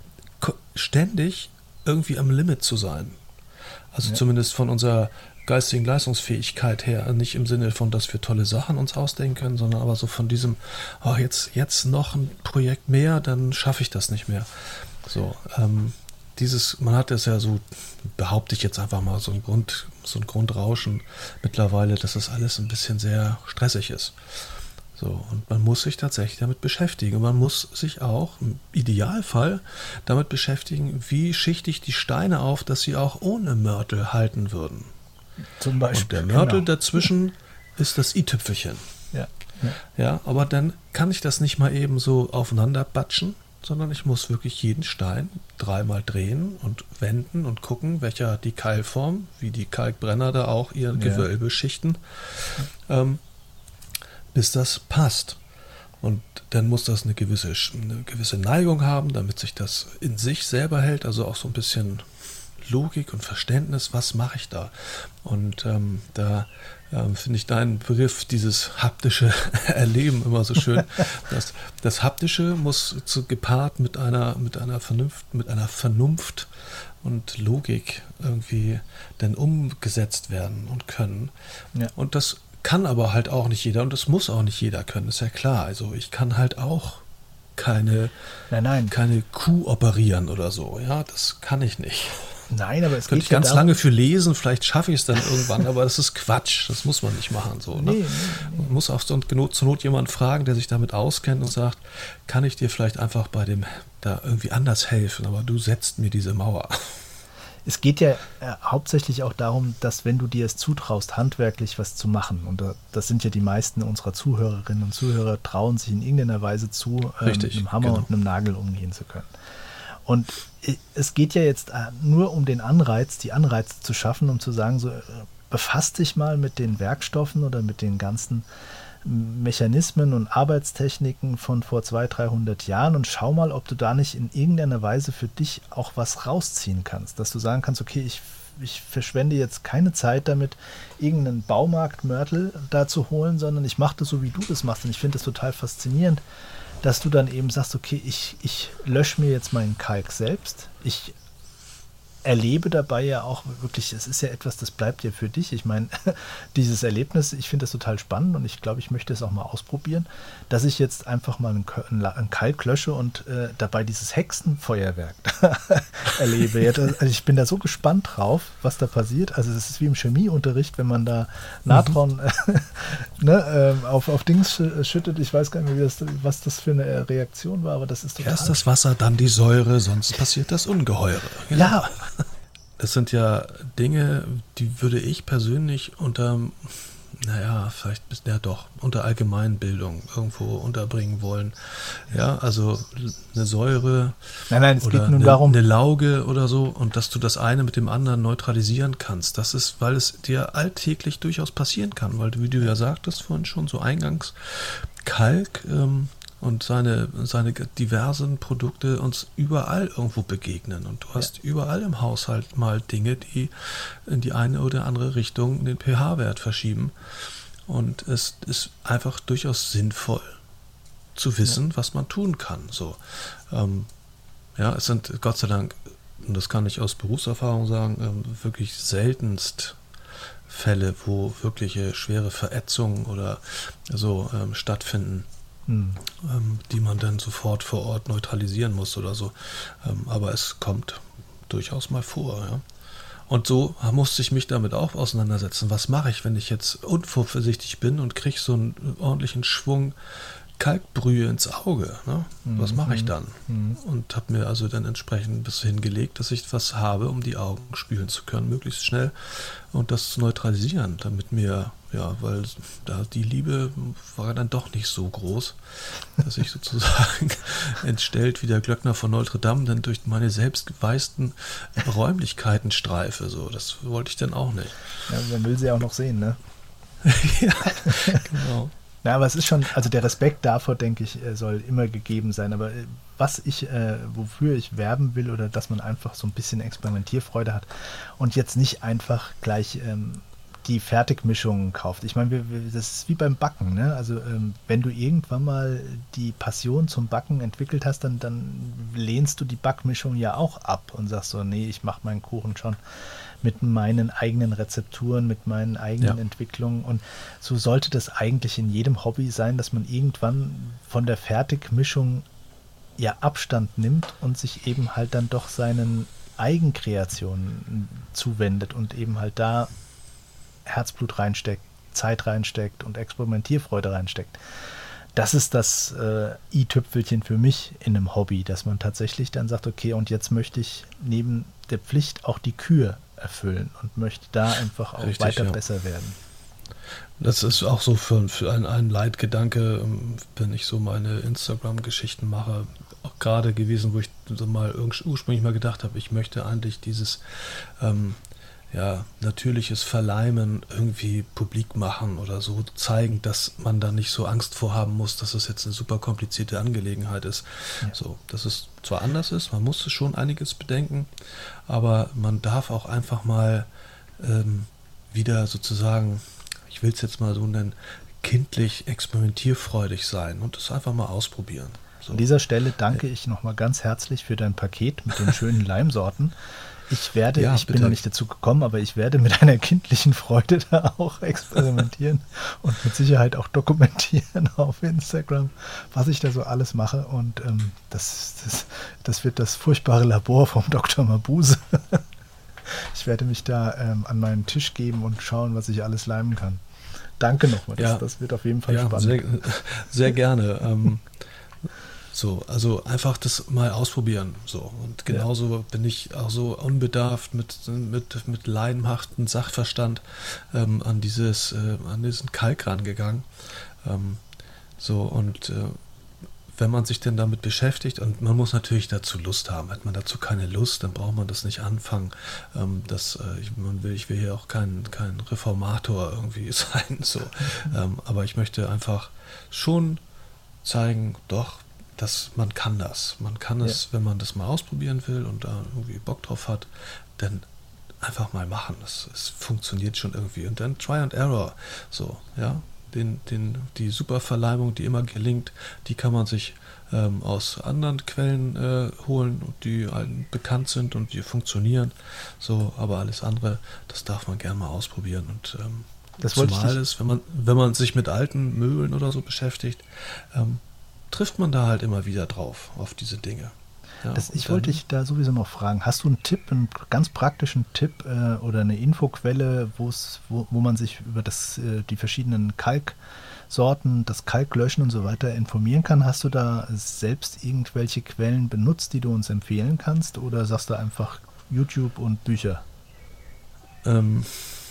ständig irgendwie am Limit zu sein. Also ja. zumindest von unserer geistigen Leistungsfähigkeit her, nicht im Sinne von, dass wir tolle Sachen uns ausdenken können, sondern aber so von diesem, oh, jetzt, jetzt noch ein Projekt mehr, dann schaffe ich das nicht mehr. So, ähm, Dieses, man hat es ja so, behaupte ich jetzt einfach mal, so ein Grund, so ein Grundrauschen mittlerweile, dass das alles ein bisschen sehr stressig ist. So, und man muss sich tatsächlich damit beschäftigen. Man muss sich auch im Idealfall damit beschäftigen, wie schichte ich die Steine auf, dass sie auch ohne Mörtel halten würden. Zum Beispiel. Und der Mörtel genau. dazwischen ist das i-Tüpfelchen. Ja. Ja. Ja, aber dann kann ich das nicht mal eben so aufeinander batschen, sondern ich muss wirklich jeden Stein dreimal drehen und wenden und gucken, welcher die Keilform, wie die Kalkbrenner da auch ihr ja. Gewölbe schichten, ähm, bis das passt. Und dann muss das eine gewisse, eine gewisse Neigung haben, damit sich das in sich selber hält, also auch so ein bisschen Logik und Verständnis, was mache ich da? Und ähm, da ähm, finde ich deinen Begriff, dieses haptische Erleben immer so schön. Das, das Haptische muss zu, gepaart mit einer, mit einer Vernunft, mit einer Vernunft und Logik irgendwie dann umgesetzt werden und können. Ja. Und das kann aber halt auch nicht jeder und das muss auch nicht jeder können, ist ja klar. Also ich kann halt auch keine, nein, nein. keine Kuh operieren oder so. Ja, das kann ich nicht. Nein, aber es Könnte geht ich ja ganz darum, lange für lesen, vielleicht schaffe ich es dann irgendwann, aber das ist Quatsch, das muss man nicht machen. So, ne? Nee, nee, nee. Man muss auch so zur Not jemanden fragen, der sich damit auskennt und sagt, kann ich dir vielleicht einfach bei dem da irgendwie anders helfen, aber du setzt mir diese Mauer. Es geht ja äh, hauptsächlich auch darum, dass wenn du dir es zutraust, handwerklich was zu machen, und da, das sind ja die meisten unserer Zuhörerinnen und Zuhörer, trauen sich in irgendeiner Weise zu, ähm, Richtig, mit einem Hammer genau. und einem Nagel umgehen zu können. Und äh, es geht ja jetzt äh, nur um den Anreiz, die Anreize zu schaffen, um zu sagen, so, äh, befasst dich mal mit den Werkstoffen oder mit den ganzen Mechanismen und Arbeitstechniken von vor zweihundert, dreihundert Jahren und schau mal, ob du da nicht in irgendeiner Weise für dich auch was rausziehen kannst. Dass du sagen kannst, okay, ich, ich verschwende jetzt keine Zeit damit, irgendeinen Baumarktmörtel da zu holen, sondern ich mache das so, wie du das machst. Und ich finde das total faszinierend, dass du dann eben sagst, okay, ich, ich lösche mir jetzt meinen Kalk selbst. Ich erlebe dabei ja auch wirklich, es ist ja etwas, das bleibt ja für dich. Ich meine, dieses Erlebnis, ich finde das total spannend und ich glaube, ich möchte es auch mal ausprobieren, dass ich jetzt einfach mal einen, einen Kalk lösche und äh, dabei dieses Hexenfeuerwerk erlebe. Ja, das, also ich bin da so gespannt drauf, was da passiert. Also es ist wie im Chemieunterricht, wenn man da Natron mhm. ne, äh, auf, auf Dings schüttet. Ich weiß gar nicht mehr, wie das, was das für eine Reaktion war, aber das ist total... Erst das Wasser, dann die Säure, sonst passiert das Ungeheure. Genau. Ja. Das sind ja Dinge, die würde ich persönlich unter, naja, vielleicht bis, ja doch, unter Allgemeinbildung irgendwo unterbringen wollen. Ja, also eine Säure nein, nein, es oder geht nun eine, darum, eine Lauge oder so und dass du das eine mit dem anderen neutralisieren kannst. Das ist, weil es dir alltäglich durchaus passieren kann, weil du, wie du ja sagtest vorhin schon, so eingangs Kalk, ähm, und seine, seine diversen Produkte uns überall irgendwo begegnen. Und du hast ja. überall im Haushalt mal Dinge, die in die eine oder andere Richtung den pH-Wert verschieben. Und es ist einfach durchaus sinnvoll zu wissen, ja. was man tun kann. So, ähm, ja, es sind Gott sei Dank, und das kann ich aus Berufserfahrung sagen, ähm, wirklich seltenst Fälle, wo wirkliche schwere Verätzungen oder so ähm, stattfinden. Hm. Ähm, die man dann sofort vor Ort neutralisieren muss oder so. Ähm, aber es kommt durchaus mal vor. Ja? Und so musste ich mich damit auch auseinandersetzen. Was mache ich, wenn ich jetzt unvorsichtig bin und kriege so einen ordentlichen Schwung Kalkbrühe ins Auge? Ne? Mhm. Was mache ich dann? Mhm. Und habe mir also dann entsprechend bis hingelegt, dass ich was habe, um die Augen spülen zu können, möglichst schnell und das zu neutralisieren, damit mir, ja, weil da die Liebe war dann doch nicht so groß, dass ich sozusagen entstellt wie der Glöckner von Notre Dame dann durch meine selbstgeweisten Räumlichkeiten streife. So, das wollte ich dann auch nicht. Ja, man will sie auch noch sehen, ne? Ja, genau. Ja, aber es ist schon, also der Respekt davor, denke ich, soll immer gegeben sein. Aber was ich, äh, wofür ich werben will, oder dass man einfach so ein bisschen Experimentierfreude hat und jetzt nicht einfach gleich ähm, die Fertigmischungen kauft. Ich meine, wir, wir, das ist wie beim Backen, ne? Also ähm, wenn du irgendwann mal die Passion zum Backen entwickelt hast, dann, dann lehnst du die Backmischung ja auch ab und sagst so, nee, ich mache meinen Kuchen schon mit meinen eigenen Rezepturen, mit meinen eigenen ja. Entwicklungen. Und so sollte das eigentlich in jedem Hobby sein, dass man irgendwann von der Fertigmischung ja Abstand nimmt und sich eben halt dann doch seinen Eigenkreationen zuwendet und eben halt da Herzblut reinsteckt, Zeit reinsteckt und Experimentierfreude reinsteckt. Das ist das äh, i-Tüpfelchen für mich in einem Hobby, dass man tatsächlich dann sagt, okay, und jetzt möchte ich neben der Pflicht auch die Kür erfüllen und möchte da einfach auch Richtig, weiter ja. besser werden. Das ist auch so für, für ein, ein Leitgedanke, wenn ich so meine Instagram-Geschichten mache, auch gerade gewesen, wo ich so mal ursprünglich mal gedacht habe, ich möchte eigentlich dieses ähm, ja, natürliches Verleimen irgendwie publik machen oder so zeigen, dass man da nicht so Angst vorhaben muss, dass es jetzt eine super komplizierte Angelegenheit ist. Ja. So, dass es zwar anders ist, man muss schon einiges bedenken, aber man darf auch einfach mal ähm, wieder sozusagen, ich will es jetzt mal so nennen, kindlich experimentierfreudig sein und es einfach mal ausprobieren. So. An dieser Stelle danke ich nochmal ganz herzlich für dein Paket mit den schönen Leimsorten. Ich werde, ja, ich bitte. bin noch nicht dazu gekommen, aber ich werde mit einer kindlichen Freude da auch experimentieren und mit Sicherheit auch dokumentieren auf Instagram, was ich da so alles mache. Und ähm, das, das, das wird das furchtbare Labor vom Doktor Mabuse. Ich werde mich da ähm, an meinen Tisch geben und schauen, was ich alles leimen kann. Danke nochmal, das, Ja. das wird auf jeden Fall Ja, spannend. sehr, sehr gerne. ähm, so, also einfach das mal ausprobieren. So. Und genauso ja. bin ich auch so unbedarft mit, mit, mit leidenschaftlichem Sachverstand ähm, an dieses, äh, an diesen Kalk rangegangen. Ähm, so, und äh, wenn man sich denn damit beschäftigt, und man muss natürlich dazu Lust haben, hat man dazu keine Lust, dann braucht man das nicht anfangen. Ähm, das, äh, ich, man will, ich will hier auch kein, kein Reformator irgendwie sein. So. Ähm, aber ich möchte einfach schon zeigen, doch, dass man kann das. Man kann es, ja. wenn man das mal ausprobieren will und da irgendwie Bock drauf hat, dann einfach mal machen. Es, es funktioniert schon irgendwie. Und dann Try and Error. So, ja. Den, den, die Superverleimung, die immer gelingt, die kann man sich ähm, aus anderen Quellen äh, holen, die halt bekannt sind und die funktionieren. So, aber alles andere, das darf man gerne mal ausprobieren. Und ähm, das zumal ist, wenn man, wenn man sich mit alten Möbeln oder so beschäftigt, ähm, trifft man da halt immer wieder drauf, auf diese Dinge. Ja, das, ich wollte dich da sowieso noch fragen, hast du einen Tipp, einen ganz praktischen Tipp äh, oder eine Infoquelle, wo, wo man sich über das, äh, die verschiedenen Kalksorten, das Kalklöschen und so weiter informieren kann? Hast du da selbst irgendwelche Quellen benutzt, die du uns empfehlen kannst, oder sagst du einfach YouTube und Bücher? Ähm,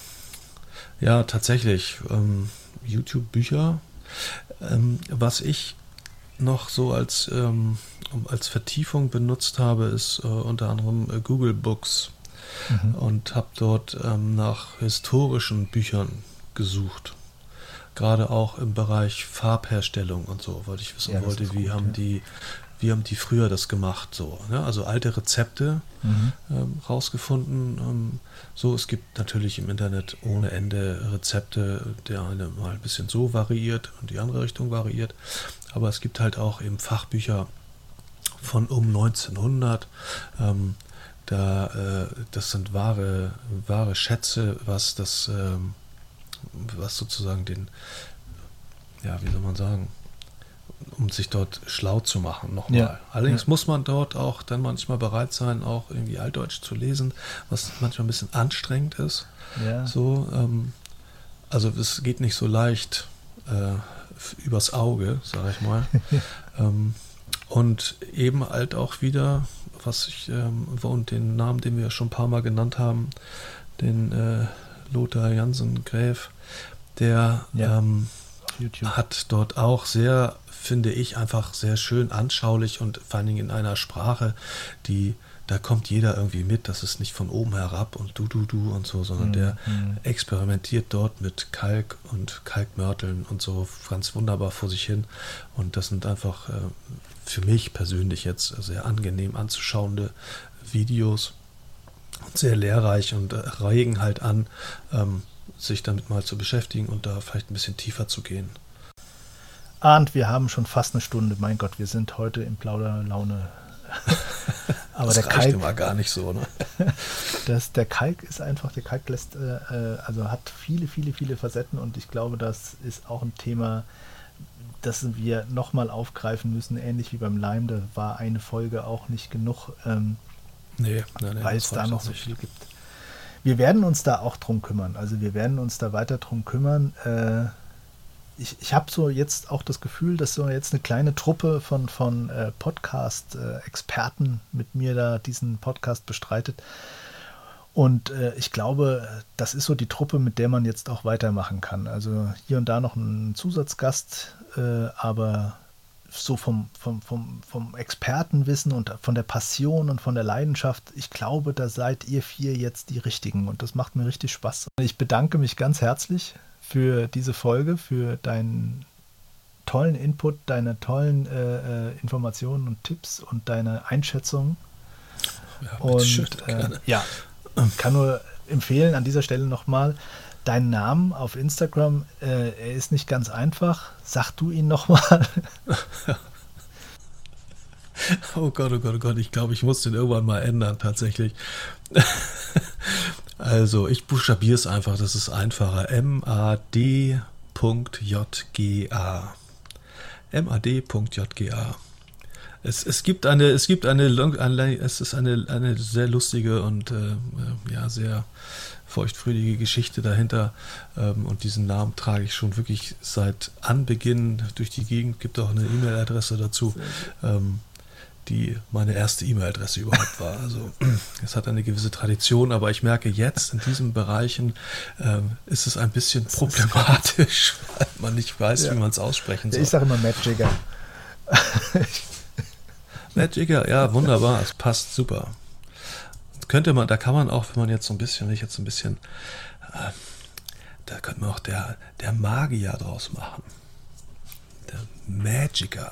ja, tatsächlich. Ähm, YouTube, Bücher. Ähm, was ich noch so als, ähm, als Vertiefung benutzt habe, ist äh, unter anderem äh, Google Books mhm. und habe dort ähm, nach historischen Büchern gesucht. Gerade auch im Bereich Farbherstellung und so, weil ich wissen ja, wollte, wie gut, haben ja. die wie haben die früher das gemacht, so, ne? Also alte Rezepte mhm. ähm, rausgefunden. Ähm, so, es gibt natürlich im Internet ohne Ende Rezepte, der eine mal ein bisschen so variiert und die andere Richtung variiert. Aber es gibt halt auch eben Fachbücher von um neunzehnhundert. Ähm, da, äh, das sind wahre, wahre Schätze, was das, ähm, was sozusagen den, ja, wie soll man sagen, um sich dort schlau zu machen, nochmal. Ja. Allerdings ja. muss man dort auch dann manchmal bereit sein, auch irgendwie Altdeutsch zu lesen, was manchmal ein bisschen anstrengend ist. Ja. So, ähm, also es geht nicht so leicht äh, übers Auge, sage ich mal. ähm, und eben halt auch wieder, was ich, ähm, und den Namen, den wir schon ein paar Mal genannt haben, den äh, Lothar Jansen-Gräf, der ja. ähm, hat dort auch sehr, finde ich, einfach sehr schön anschaulich und vor allen Dingen in einer Sprache, die, da kommt jeder irgendwie mit, das ist nicht von oben herab und du, du, du und so, sondern mhm. der experimentiert dort mit Kalk und Kalkmörteln und so ganz wunderbar vor sich hin, und das sind einfach äh, für mich persönlich jetzt sehr angenehm anzuschauende Videos und sehr lehrreich und äh, regen halt an, ähm, sich damit mal zu beschäftigen und da vielleicht ein bisschen tiefer zu gehen. Arndt, wir haben schon fast eine Stunde. Mein Gott, wir sind heute in Plauderlaune. Aber das der Kalk immer gar nicht so, ne? das, der Kalk ist einfach, der Kalk lässt, äh, also hat viele, viele, viele Facetten, und ich glaube, das ist auch ein Thema, das wir nochmal aufgreifen müssen, ähnlich wie beim Leim. Da war eine Folge auch nicht genug, ähm, nee, nein, nein, weil es da noch so viel gibt. Wir werden uns da auch drum kümmern. Also wir werden uns da weiter drum kümmern. Äh, ich ich habe so jetzt auch das Gefühl, dass so jetzt eine kleine Truppe von, von äh, Podcast-Experten mit mir da diesen Podcast bestreitet. Und äh, ich glaube, das ist so die Truppe, mit der man jetzt auch weitermachen kann. Also hier und da noch ein Zusatzgast, äh, aber so vom, vom, vom, vom Expertenwissen und von der Passion und von der Leidenschaft, ich glaube, da seid ihr vier jetzt die Richtigen, und das macht mir richtig Spaß. Ich bedanke mich ganz herzlich für diese Folge, für deinen tollen Input, deine tollen äh, Informationen und Tipps und deine Einschätzungen. Ja, und schön, äh, ja, kann nur empfehlen an dieser Stelle nochmal, deinen Namen auf Instagram, äh, er ist nicht ganz einfach. Sag du ihn nochmal. Oh Gott, oh Gott, oh Gott, ich glaube, ich muss den irgendwann mal ändern, tatsächlich. Also, ich buchstabiere es einfach, das ist einfacher. M A D Punkt J G A. M A D Punkt J G A. Es, es gibt eine, es gibt eine, eine es ist eine, eine sehr lustige und äh, ja, sehr feuchtfröhliche Geschichte dahinter. Ähm, und diesen Namen trage ich schon wirklich seit Anbeginn durch die Gegend. Gibt auch eine E-Mail-Adresse dazu, ähm, die meine erste E-Mail-Adresse überhaupt war. Also es hat eine gewisse Tradition, aber ich merke jetzt in diesen Bereichen ähm, ist es ein bisschen problematisch, weil man nicht weiß, ja. wie man es aussprechen soll. Ich sage immer Matt Jigger. Matt Jigger, ja, wunderbar, es passt super. Könnte man, da kann man auch, wenn man jetzt so ein bisschen, wenn ich jetzt so ein bisschen, äh, da könnte man auch der, der Magier draus machen. Der Magiker.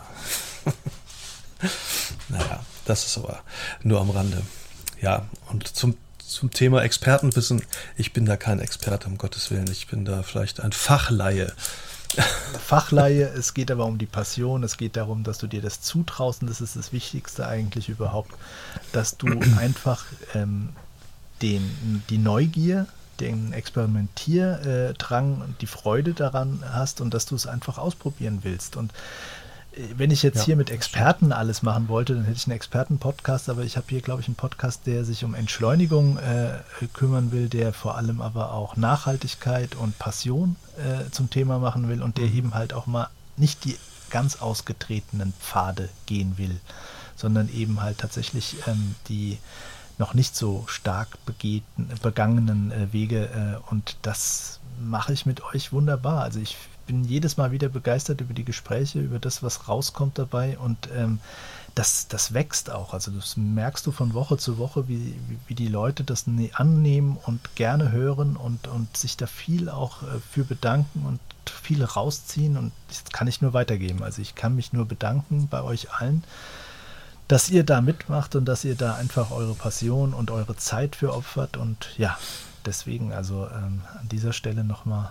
Naja, das ist aber nur am Rande. Ja, und zum, zum Thema Expertenwissen, ich bin da kein Experte, um Gottes Willen, ich bin da vielleicht ein Fachleihe. Fachleihe, es geht aber um die Passion, es geht darum, dass du dir das zutraust und das ist das Wichtigste eigentlich überhaupt, dass du einfach ähm, den, die Neugier, den Experimentierdrang, die Freude daran hast und dass du es einfach ausprobieren willst. Und wenn ich jetzt ja, hier mit Experten alles machen wollte, dann hätte ich einen Experten-Podcast, aber ich habe hier, glaube ich, einen Podcast, der sich um Entschleunigung äh, kümmern will, der vor allem aber auch Nachhaltigkeit und Passion äh, zum Thema machen will und der eben halt auch mal nicht die ganz ausgetretenen Pfade gehen will, sondern eben halt tatsächlich ähm, die noch nicht so stark begehten, begangenen äh, Wege äh, und das mache ich mit euch wunderbar. Also ich bin jedes Mal wieder begeistert über die Gespräche, über das, was rauskommt dabei und ähm, das, das wächst auch. Also das merkst du von Woche zu Woche, wie, wie, wie die Leute das annehmen und gerne hören und, und sich da viel auch äh, für bedanken und viel rausziehen und das kann ich nur weitergeben. Also ich kann mich nur bedanken bei euch allen, dass ihr da mitmacht und dass ihr da einfach eure Passion und eure Zeit für opfert und ja, deswegen also ähm, an dieser Stelle nochmal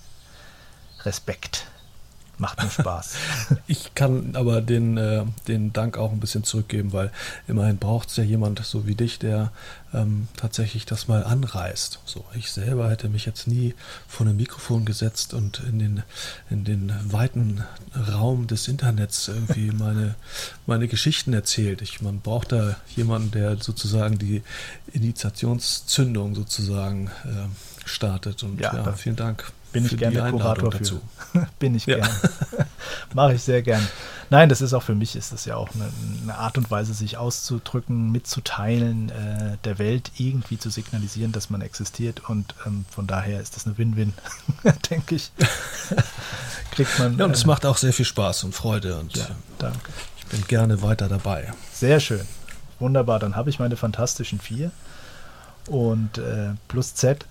Respekt. Macht mir Spaß. Ich kann aber den, äh, den Dank auch ein bisschen zurückgeben, weil immerhin braucht es ja jemand so wie dich, der ähm, tatsächlich das mal anreißt. So, ich selber hätte mich jetzt nie vor ein Mikrofon gesetzt und in den, in den weiten Raum des Internets irgendwie meine, meine Geschichten erzählt. Ich, man braucht da jemanden, der sozusagen die Initiationszündung sozusagen äh, startet. Und ja, ja vielen Dank. Bin ich gerne Kurator dazu. Bin ich ja. gern. Mache ich sehr gern. Nein, das ist auch für mich, ist das ja auch eine, eine Art und Weise, sich auszudrücken, mitzuteilen, äh, der Welt irgendwie zu signalisieren, dass man existiert und ähm, von daher ist das eine Win-Win, denke ich. Kriegt man. Ja, und es äh, macht auch sehr viel Spaß und Freude und ja, danke. Ich bin gerne weiter dabei. Sehr schön. Wunderbar, dann habe ich meine fantastischen vier und äh, plus Z.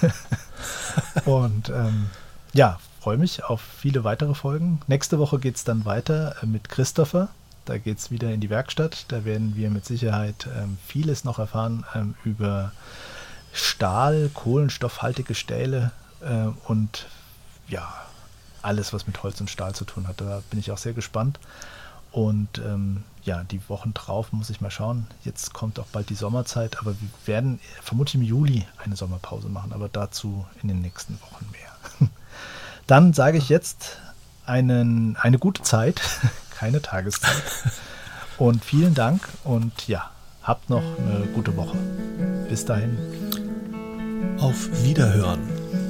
Und ähm, ja, freue mich auf viele weitere Folgen. Nächste Woche geht es dann weiter äh, mit Christopher. Da geht es wieder in die Werkstatt. Da werden wir mit Sicherheit ähm, vieles noch erfahren ähm, über Stahl, kohlenstoffhaltige Stähle äh, und ja, alles, was mit Holz und Stahl zu tun hat. Da bin ich auch sehr gespannt. Und ähm, ja, die Wochen drauf muss ich mal schauen. Jetzt kommt auch bald die Sommerzeit, aber wir werden vermutlich im Juli eine Sommerpause machen, aber dazu in den nächsten Wochen mehr. Dann sage ich jetzt einen, eine gute Zeit, keine Tageszeit. Und vielen Dank und ja, habt noch eine gute Woche. Bis dahin. Auf Wiederhören.